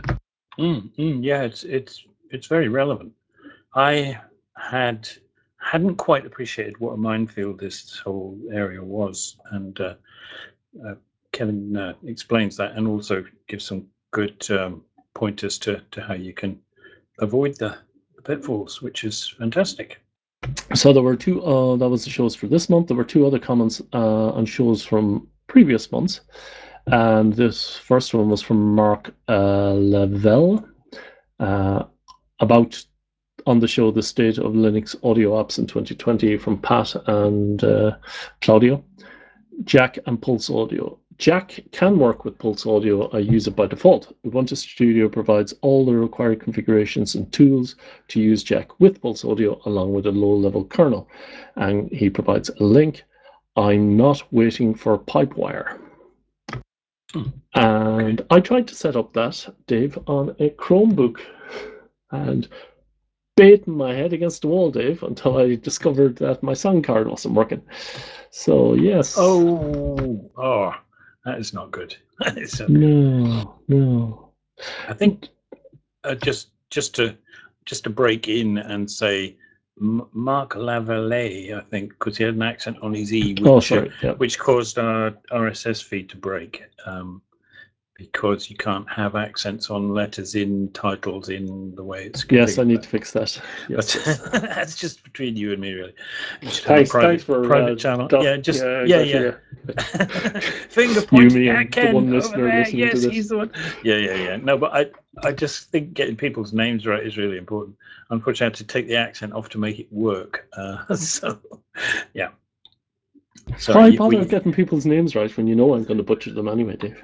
Mm, mm, yeah, it's it's it's very relevant. I had hadn't quite appreciated what a minefield this whole area was, and uh, uh, Kevin uh, explains that, and also gives some good um, pointers to, to how you can avoid the, the pitfalls, which is fantastic. So there were two, uh, that was the shows for this month. There were two other comments uh, on shows from previous months. And this first one was from Mark uh, Lavelle uh, about, on the show, the state of Linux audio apps in twenty twenty from Pat and uh, Claudio. Jack and Pulse Audio. Jack can work with Pulse Audio. I use it by default. Ubuntu Studio provides all the required configurations and tools to use Jack with Pulse Audio along with a low-level kernel. And he provides a link. I'm not waiting for Pipewire. Hmm. And I tried to set up that, Dave, on a Chromebook and baiting my head against the wall, Dave, until I discovered that my sound card wasn't working. So, yes. Oh, oh, that is not good. That is so No, good. no. I think uh, just just to just to break in and say M- Mark Lavallée, I think, because he had an accent on his E, which Oh, sorry. Yeah. which caused our R S S feed to break. Um, because you can't have accents on letters in titles in the way it's configured. Yes, I need to fix that. Yes, But yes. that's just between you and me, really. You should Thanks, have a private, thanks for private uh, channel. doc- Yeah, just yeah, yeah, exactly, yeah. yeah. Finger You, pointing me, at and the Ken one over listener there. listening to Yes, this. he's the one. Yeah, yeah, yeah. No, but I, I just think getting people's names right is really important. Unfortunately, I had to take the accent off to make it work. Uh, so, yeah. Sorry, Why you- bother we- getting people's names right when you know I'm going to butcher them anyway, Dave?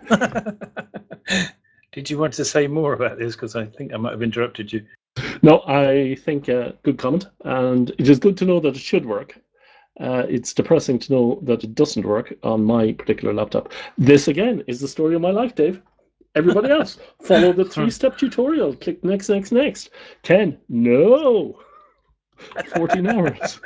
Did you want to say more about this? Because I think I might have interrupted you. No, I think uh, good comment, and it is good to know that it should work. Uh, it's depressing to know that it doesn't work on my particular laptop. This, again, is the story of my life, Dave. Everybody else, follow the three-step tutorial. Click next, next, next. Ken, no. fourteen hours.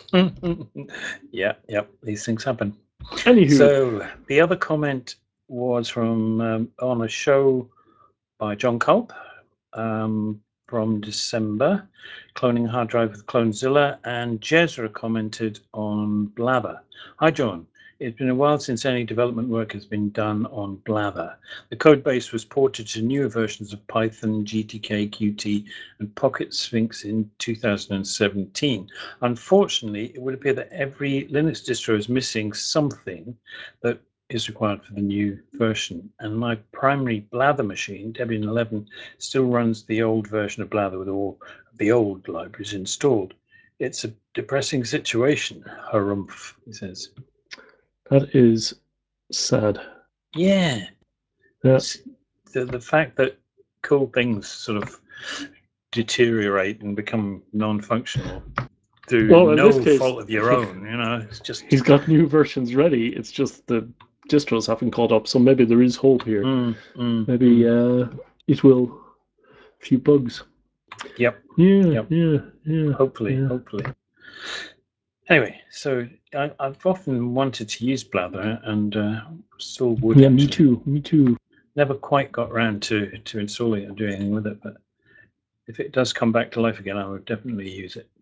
yeah, yeah, these things happen. Anywho. So the other comment was from um, on a show by John Culp um, from December, cloning a hard drive with Clonezilla, and Jezra commented on Blather. Hi, John. It's been a while since any development work has been done on Blather. The code base was ported to newer versions of Python, G T K, Qt, and Pocket Sphinx in two thousand seventeen. Unfortunately, it would appear that every Linux distro is missing something that is required for the new version. And my primary Blather machine, Debian eleven, still runs the old version of Blather with all the old libraries installed. It's a depressing situation, harumph, he says. That is sad. Yeah. Yeah. The, the fact that cool things sort of deteriorate and become non-functional through Well, in no this case, fault of your own, you know, it's just... He's got new versions ready. It's just the distros haven't caught up, so maybe there is hope here. Mm, mm, maybe mm. uh, it will... A few bugs. Yep. Yeah, Yep. yeah, yeah. Hopefully, yeah. hopefully. Anyway, so I, I've often wanted to use Blather and uh, still would. Yeah, actually. me too. Me too. Never quite got around to, to installing it and doing anything with it, but if it does come back to life again, I would definitely use it.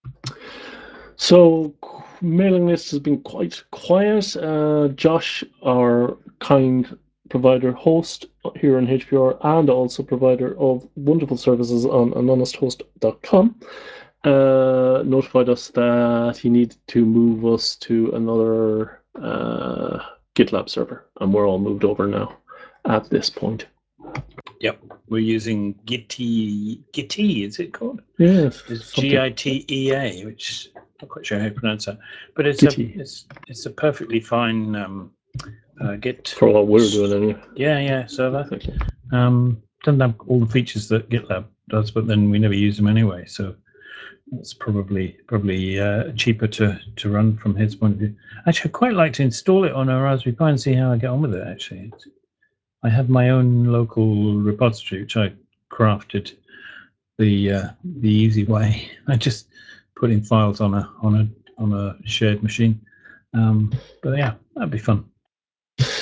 So, mailing list has been quite quiet. Uh, Josh, our kind provider host here in H P R and also provider of wonderful services on anonymous host dot com, uh, notified us that he needed to move us to another uh, GitLab server, and we're all moved over now at this point. Yep, we're using Gitee, Gitee, is it called? Yes, It's G I T E A, which I'm not quite sure how you pronounce that, but it's Gitee. a it's it's a perfectly fine um, uh, Git for what we're doing anyway. Yeah, yeah, server. Exactly. Um, doesn't have all the features that GitLab does, but then we never use them anyway, so it's probably probably uh, cheaper to, to run from his point of view. Actually, I'd quite like to install it on a Raspberry Pi and see how I get on with it, actually. It's, I have my own local repository, which I crafted the uh, the easy way. I just put in files on a on a on a shared machine. Um, but yeah, that'd be fun.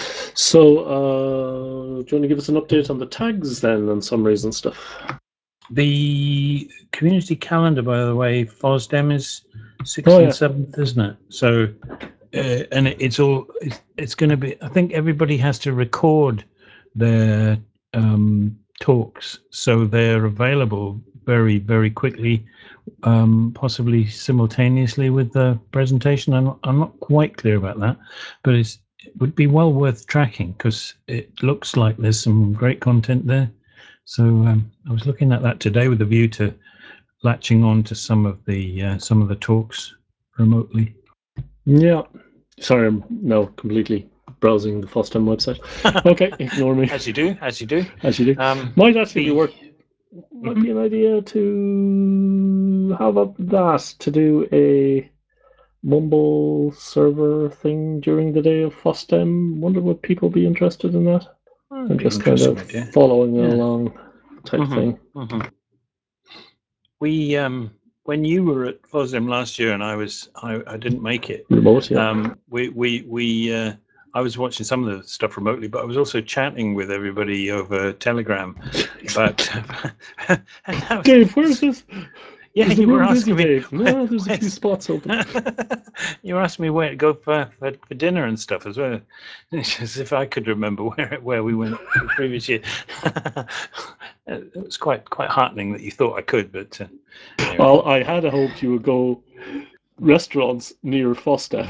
So, uh, do you want to give us an update on the tags then, and summaries and stuff? The community calendar, by the way, FOSDEM is sixth Oh, yeah. and seventh, isn't it? So, uh, and it, it's all it's, it's going to be. I think everybody has to record their um, talks, so they're available very, very quickly, um, possibly simultaneously with the presentation. I'm not, I'm not quite clear about that, but it's, it would be well worth tracking because it looks like there's some great content there. So um, I was looking at that today with a view to latching on to some of the uh, some of the talks remotely. Yeah. Sorry, I'm now completely browsing the FOSDEM website. Okay, ignore me. As you do, as you do. As you do. Um, Might actually the- be worth. Might be an idea to. How about that? To do a Mumble server thing during the day of FOSDEM. Wonder would people be interested in that? That'd I'm be just an kind interesting of idea. following Yeah. along type Mhm, thing. mhm. We um, when you were at FOSDEM last year and I was I, I didn't make it. Remote, yeah. Um, we we we uh, I was watching some of the stuff remotely, but I was also chatting with everybody over Telegram about. and that was, Dave, where's this? Yeah, Is the you were room busy, asking me. Dave? No, there's a few where's- spots open. You were asking me where to go for, for, for dinner and stuff as well. As if I could remember where where we went the previous year. It was quite quite heartening that you thought I could, but uh, anyway. Well, I had hoped you would go restaurants near FOSDEM.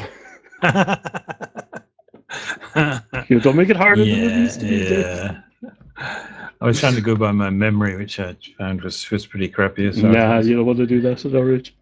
You don't make it harder than it needs to be, Dave. yeah. I was trying to go by my memory, which I found was, was pretty crappy. So Nah, you don't want to do that at our age.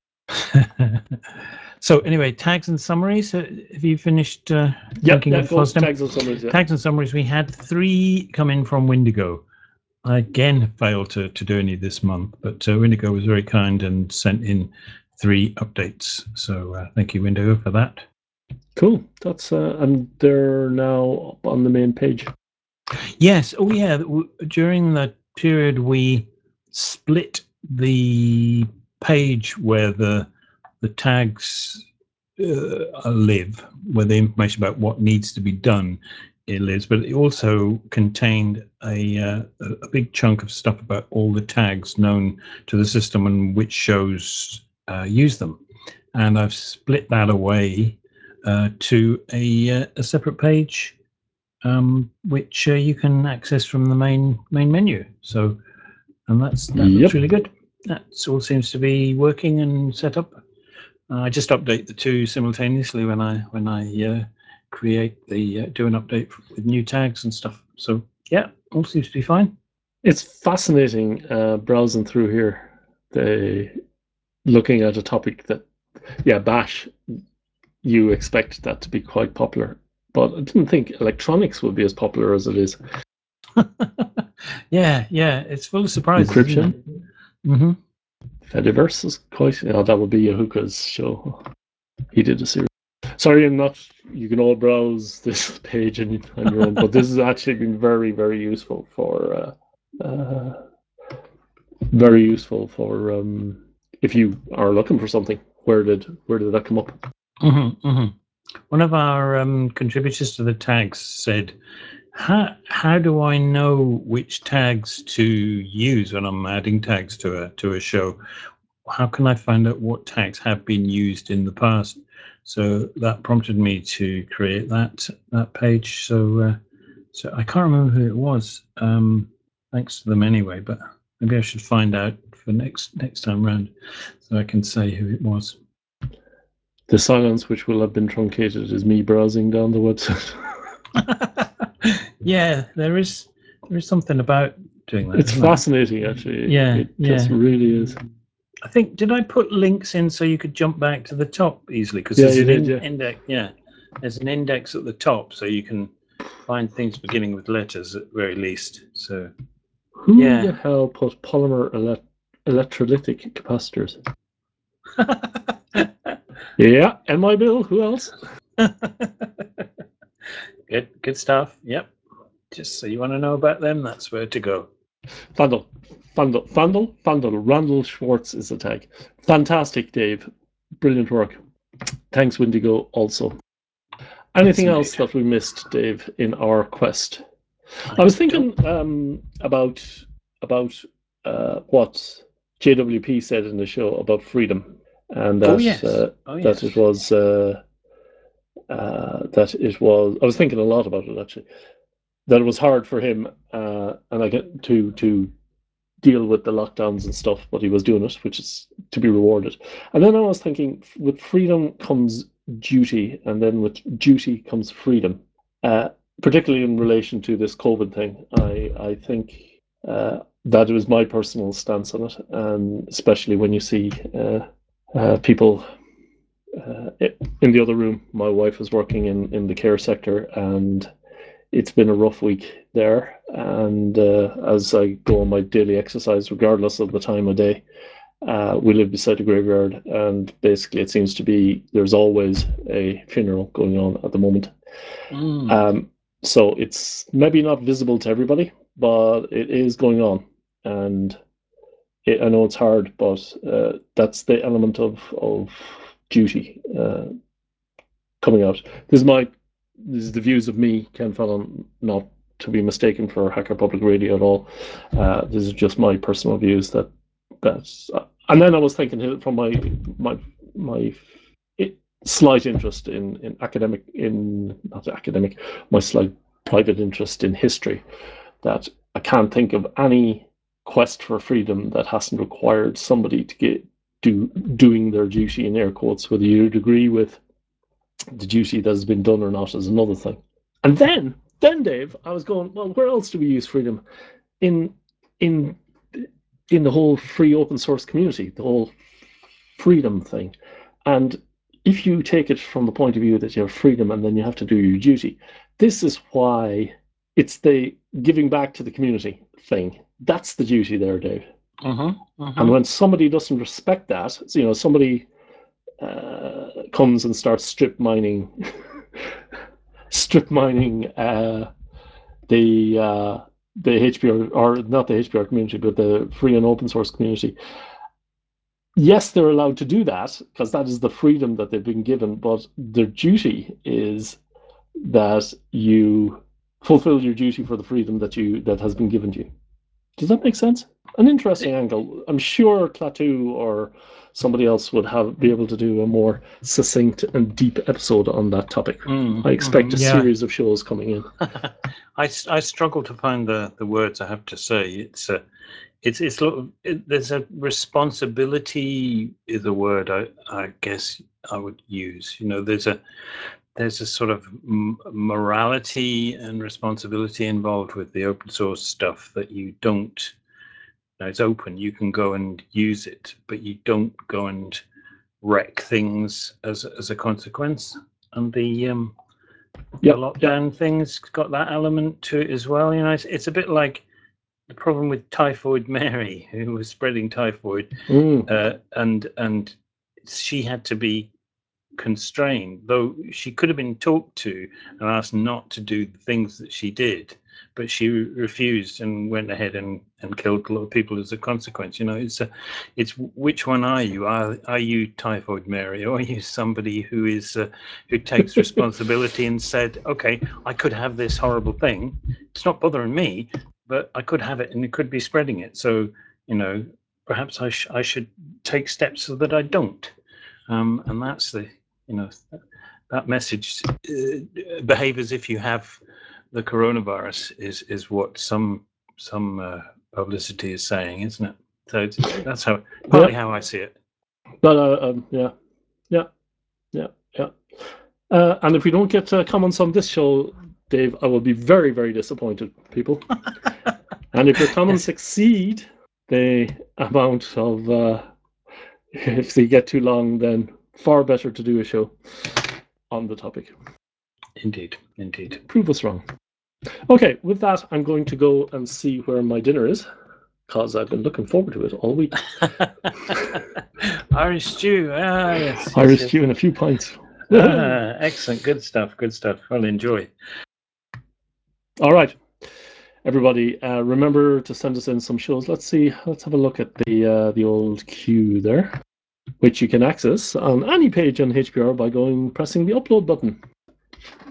So anyway, tags and summaries. Uh, have you finished uh, Yep, thinking yeah, of go FOSDEM? tags and summaries, yeah. Tags and summaries. We had three come in from Windigo. I again failed to, to do any this month, but uh, Windigo was very kind and sent in three updates. So uh, thank you, Windigo, for that. Cool. That's uh, and they're now up on the main page. Yes. Oh, yeah. w- During the period, we split the page where the the tags uh, live, where the information about what needs to be done it lives, but it also contained a uh, a big chunk of stuff about all the tags known to the system and which shows uh, use them. And I've split that away uh, to a uh, a separate page, um, which uh, you can access from the main main menu. So, and that's that Yep. looks really good. That all seems to be working and set up. Uh, I just update the two simultaneously when I when I uh, create the uh, do an update with new tags and stuff. So yeah, all seems to be fine. It's fascinating uh, browsing through here, the looking at a topic that, yeah, Bash, you expect that to be quite popular, but I didn't think electronics would be as popular as it is. yeah, yeah, it's full of surprises. Encryption. Mm-hmm. Fediverse is quite. Yeah, that would be Yahuka's show. He did a series. Sorry, I'm not. You can all browse this page on, on your own, but this has actually been very, very useful for. Uh, uh, very useful for um, if you are looking for something. Where did where did that come up? Mm-hmm, mm-hmm. One of our um, contributors to the tags said, "How how do I know which tags to use when I'm adding tags to a to a show? How can I find out what tags have been used in the past?" So that prompted me to create that that page. So uh, so I can't remember who it was. Um, thanks to them anyway, but maybe I should find out for next next time round, so I can say who it was. The silence, which will have been truncated, is me browsing down the website. Yeah, there is there is something about doing that. It's isn't there? fascinating, actually. Yeah, it just yeah. really is. I think, did I put links in so you could jump back to the top easily? Because Yeah, there's you an did, in- yeah. index. Yeah, there's an index at the top, so you can find things beginning with letters at very least. So Who Yeah. the hell put polymer ele- electrolytic capacitors? Yeah, and my bill. Who else? good, good stuff. Yep. Just so you want to know about them, that's where to go. Fandel, Fandel, Fandel, Fandel. Randall Schwartz is the tag. Fantastic, Dave. Brilliant work. Thanks, Windigo, also. Anything Indeed. else that we missed, Dave, in our quest? I was thinking um, about about uh, what J W P said in the show about freedom, and that Oh, yes. uh, Oh, that yes. it was uh, uh, that it was. I was thinking a lot about it actually. That it was hard for him, uh, and I get to to deal with the lockdowns and stuff, but he was doing it, which is to be rewarded. And then I was thinking, with freedom comes duty, and then with duty comes freedom. Uh, particularly in relation to this COVID thing, I I think uh, that was my personal stance on it, and especially when you see uh, uh, people uh, in the other room. My wife is working in, in the care sector, and it's been a rough week there. And uh, as I go on my daily exercise, regardless of the time of day, uh, we live beside a graveyard, and basically it seems to be there's always a funeral going on at the moment. Mm. Um, so it's maybe not visible to everybody, but it is going on. And it, I know it's hard, but uh, that's the element of, of duty uh, coming out. This is my this is the views of me, Ken Fallon, not to be mistaken for Hacker Public Radio at all. Uh, this is just my personal views. That that's, uh, and then I was thinking from my my my it, slight interest in in academic in not academic, my slight private interest in history, that I can't think of any quest for freedom that hasn't required somebody to get do doing their duty in air quotes. Whether you'd agree with the duty that has been done or not is another thing. And then, then Dave, I was going, well, where else do we use freedom? In in in the whole free open source community, the whole freedom thing. And if you take it from the point of view that you have freedom and then you have to do your duty, this is why it's the giving back to the community thing. That's the duty there, Dave. Uh-huh, uh-huh. And when somebody doesn't respect that, so, you know, somebody uh, comes and starts strip mining, strip mining uh, the uh, the H P R, or not the H P R community, but the free and open source community. Yes, they're allowed to do that because that is the freedom that they've been given, but their duty is that you fulfill your duty for the freedom that you that has been given to you. Does that make sense? An interesting angle. I'm sure Klaatu or somebody else would have be able to do a more succinct and deep episode on that topic. Mm, I expect mm, a yeah. series of shows coming in. I, I struggle to find the, the words I have to say. It's a, it's it's it, there's a responsibility is a word I, I guess I would use. You know, there's a there's a sort of morality and responsibility involved with the open source stuff that you don't. You know, it's open. You can go and use it, but you don't go and wreck things as as a consequence. And the um, Yep, the lockdown yep. thing's got that element to it as well. You know, it's, it's a bit like the problem with Typhoid Mary, who was spreading typhoid, Mm. uh, and and she had to be constrained, though she could have been talked to and asked not to do the things that she did, but she refused and went ahead and, and killed a lot of people as a consequence. You know, it's a, it's which one are you? Are are you Typhoid Mary, or are you somebody who is uh, who takes responsibility and said, okay, I could have this horrible thing. It's not bothering me, but I could have it, and it could be spreading it. So, you know, perhaps I sh- I should take steps so that I don't. Um, and that's the, you know, that message, uh, behave as if you have the coronavirus is is what some some uh, publicity is saying, isn't it? So it's, that's how partly Yep. how I see it. But uh, um, yeah, yeah, yeah, yeah. Uh, and if we don't get uh, comments on this show, Dave, I will be very, very disappointed, people. And if your comments exceed the amount of, uh, if they get too long, then far better to do a show on the topic. Indeed, indeed. Prove us wrong. Okay, with that, I'm going to go and see where my dinner is, because I've been looking forward to it all week. Irish stew, ah, yes. yes Irish yes. stew and a few pints. Ah, excellent, good stuff, good stuff. I'll enjoy. All right, everybody, uh, remember to send us in some shows. Let's see, let's have a look at the uh, the old queue there, which you can access on any page on H P R by going pressing the upload button.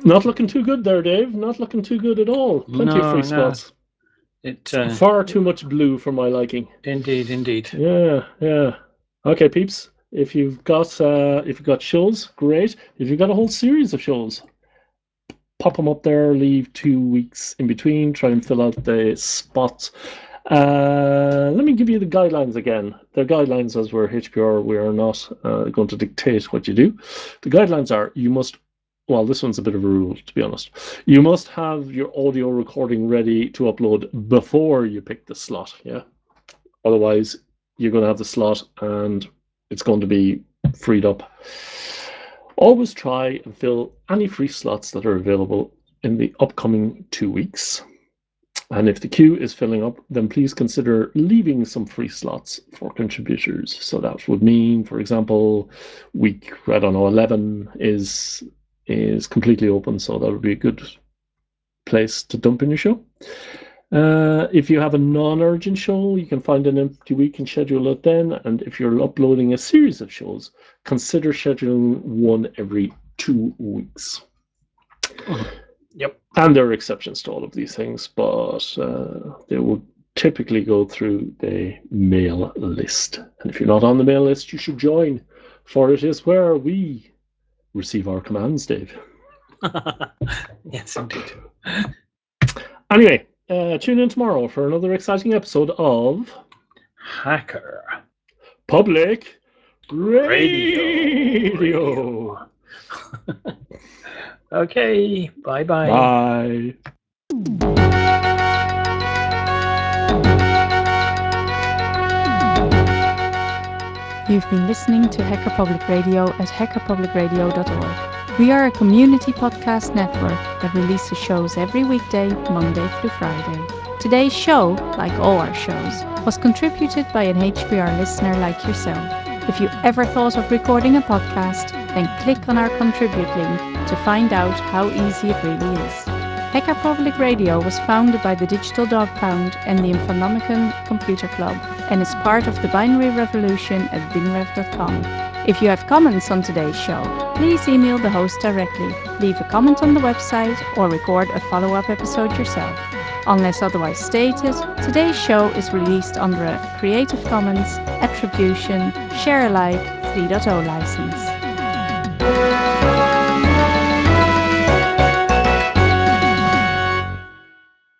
Not looking too good there, Dave. Not looking too good at all. Plenty of No, free no. spots. It uh, Far too much blue for my liking. indeed, indeed. Yeah, yeah. Okay, peeps. If you've got uh, if you've got shows, great. If you've got a whole series of shows, pop them up there. Leave two weeks in between. Try and fill out the spots. Uh, let me give you the guidelines again. The guidelines, as we're H P R, we are not uh, going to dictate what you do. The guidelines are you must. Well, this one's a bit of a rule, to be honest. You must have your audio recording ready to upload before you pick the slot. Yeah. Otherwise, you're going to have the slot and it's going to be freed up. Always try and fill any free slots that are available in the upcoming two weeks. And if the queue is filling up, then please consider leaving some free slots for contributors. So that would mean, for example, week, I don't know, eleven is is completely open. So that would be a good place to dump in your show. Uh, if you have a non-urgent show, you can find an empty week and schedule it then. And if you're uploading a series of shows, consider scheduling one every two weeks. Mm-hmm. Yep. And there are exceptions to all of these things, but uh, they would typically go through the mail list. And if you're not on the mail list, you should join, for it is where we receive our commands, Dave. Yes, indeed. Anyway, uh, tune in tomorrow for another exciting episode of Hacker Public Radio. Radio. Okay, bye-bye. Bye. You've been listening to Hacker Public Radio at hacker public radio dot org. We are a community podcast network that releases shows every weekday, Monday through Friday. Today's show, like all our shows, was contributed by an H P R listener like yourself. If you ever thought of recording a podcast, then click on our contribute link to find out how easy it really is. Hacker Public Radio was founded by the Digital Dog Pound and the Infonomicon Computer Club and is part of the Binary Revolution at binrev dot com. If you have comments on today's show, please email the host directly, leave a comment on the website, or record a follow-up episode yourself. Unless otherwise stated, today's show is released under a Creative Commons Attribution Share Alike three point oh license.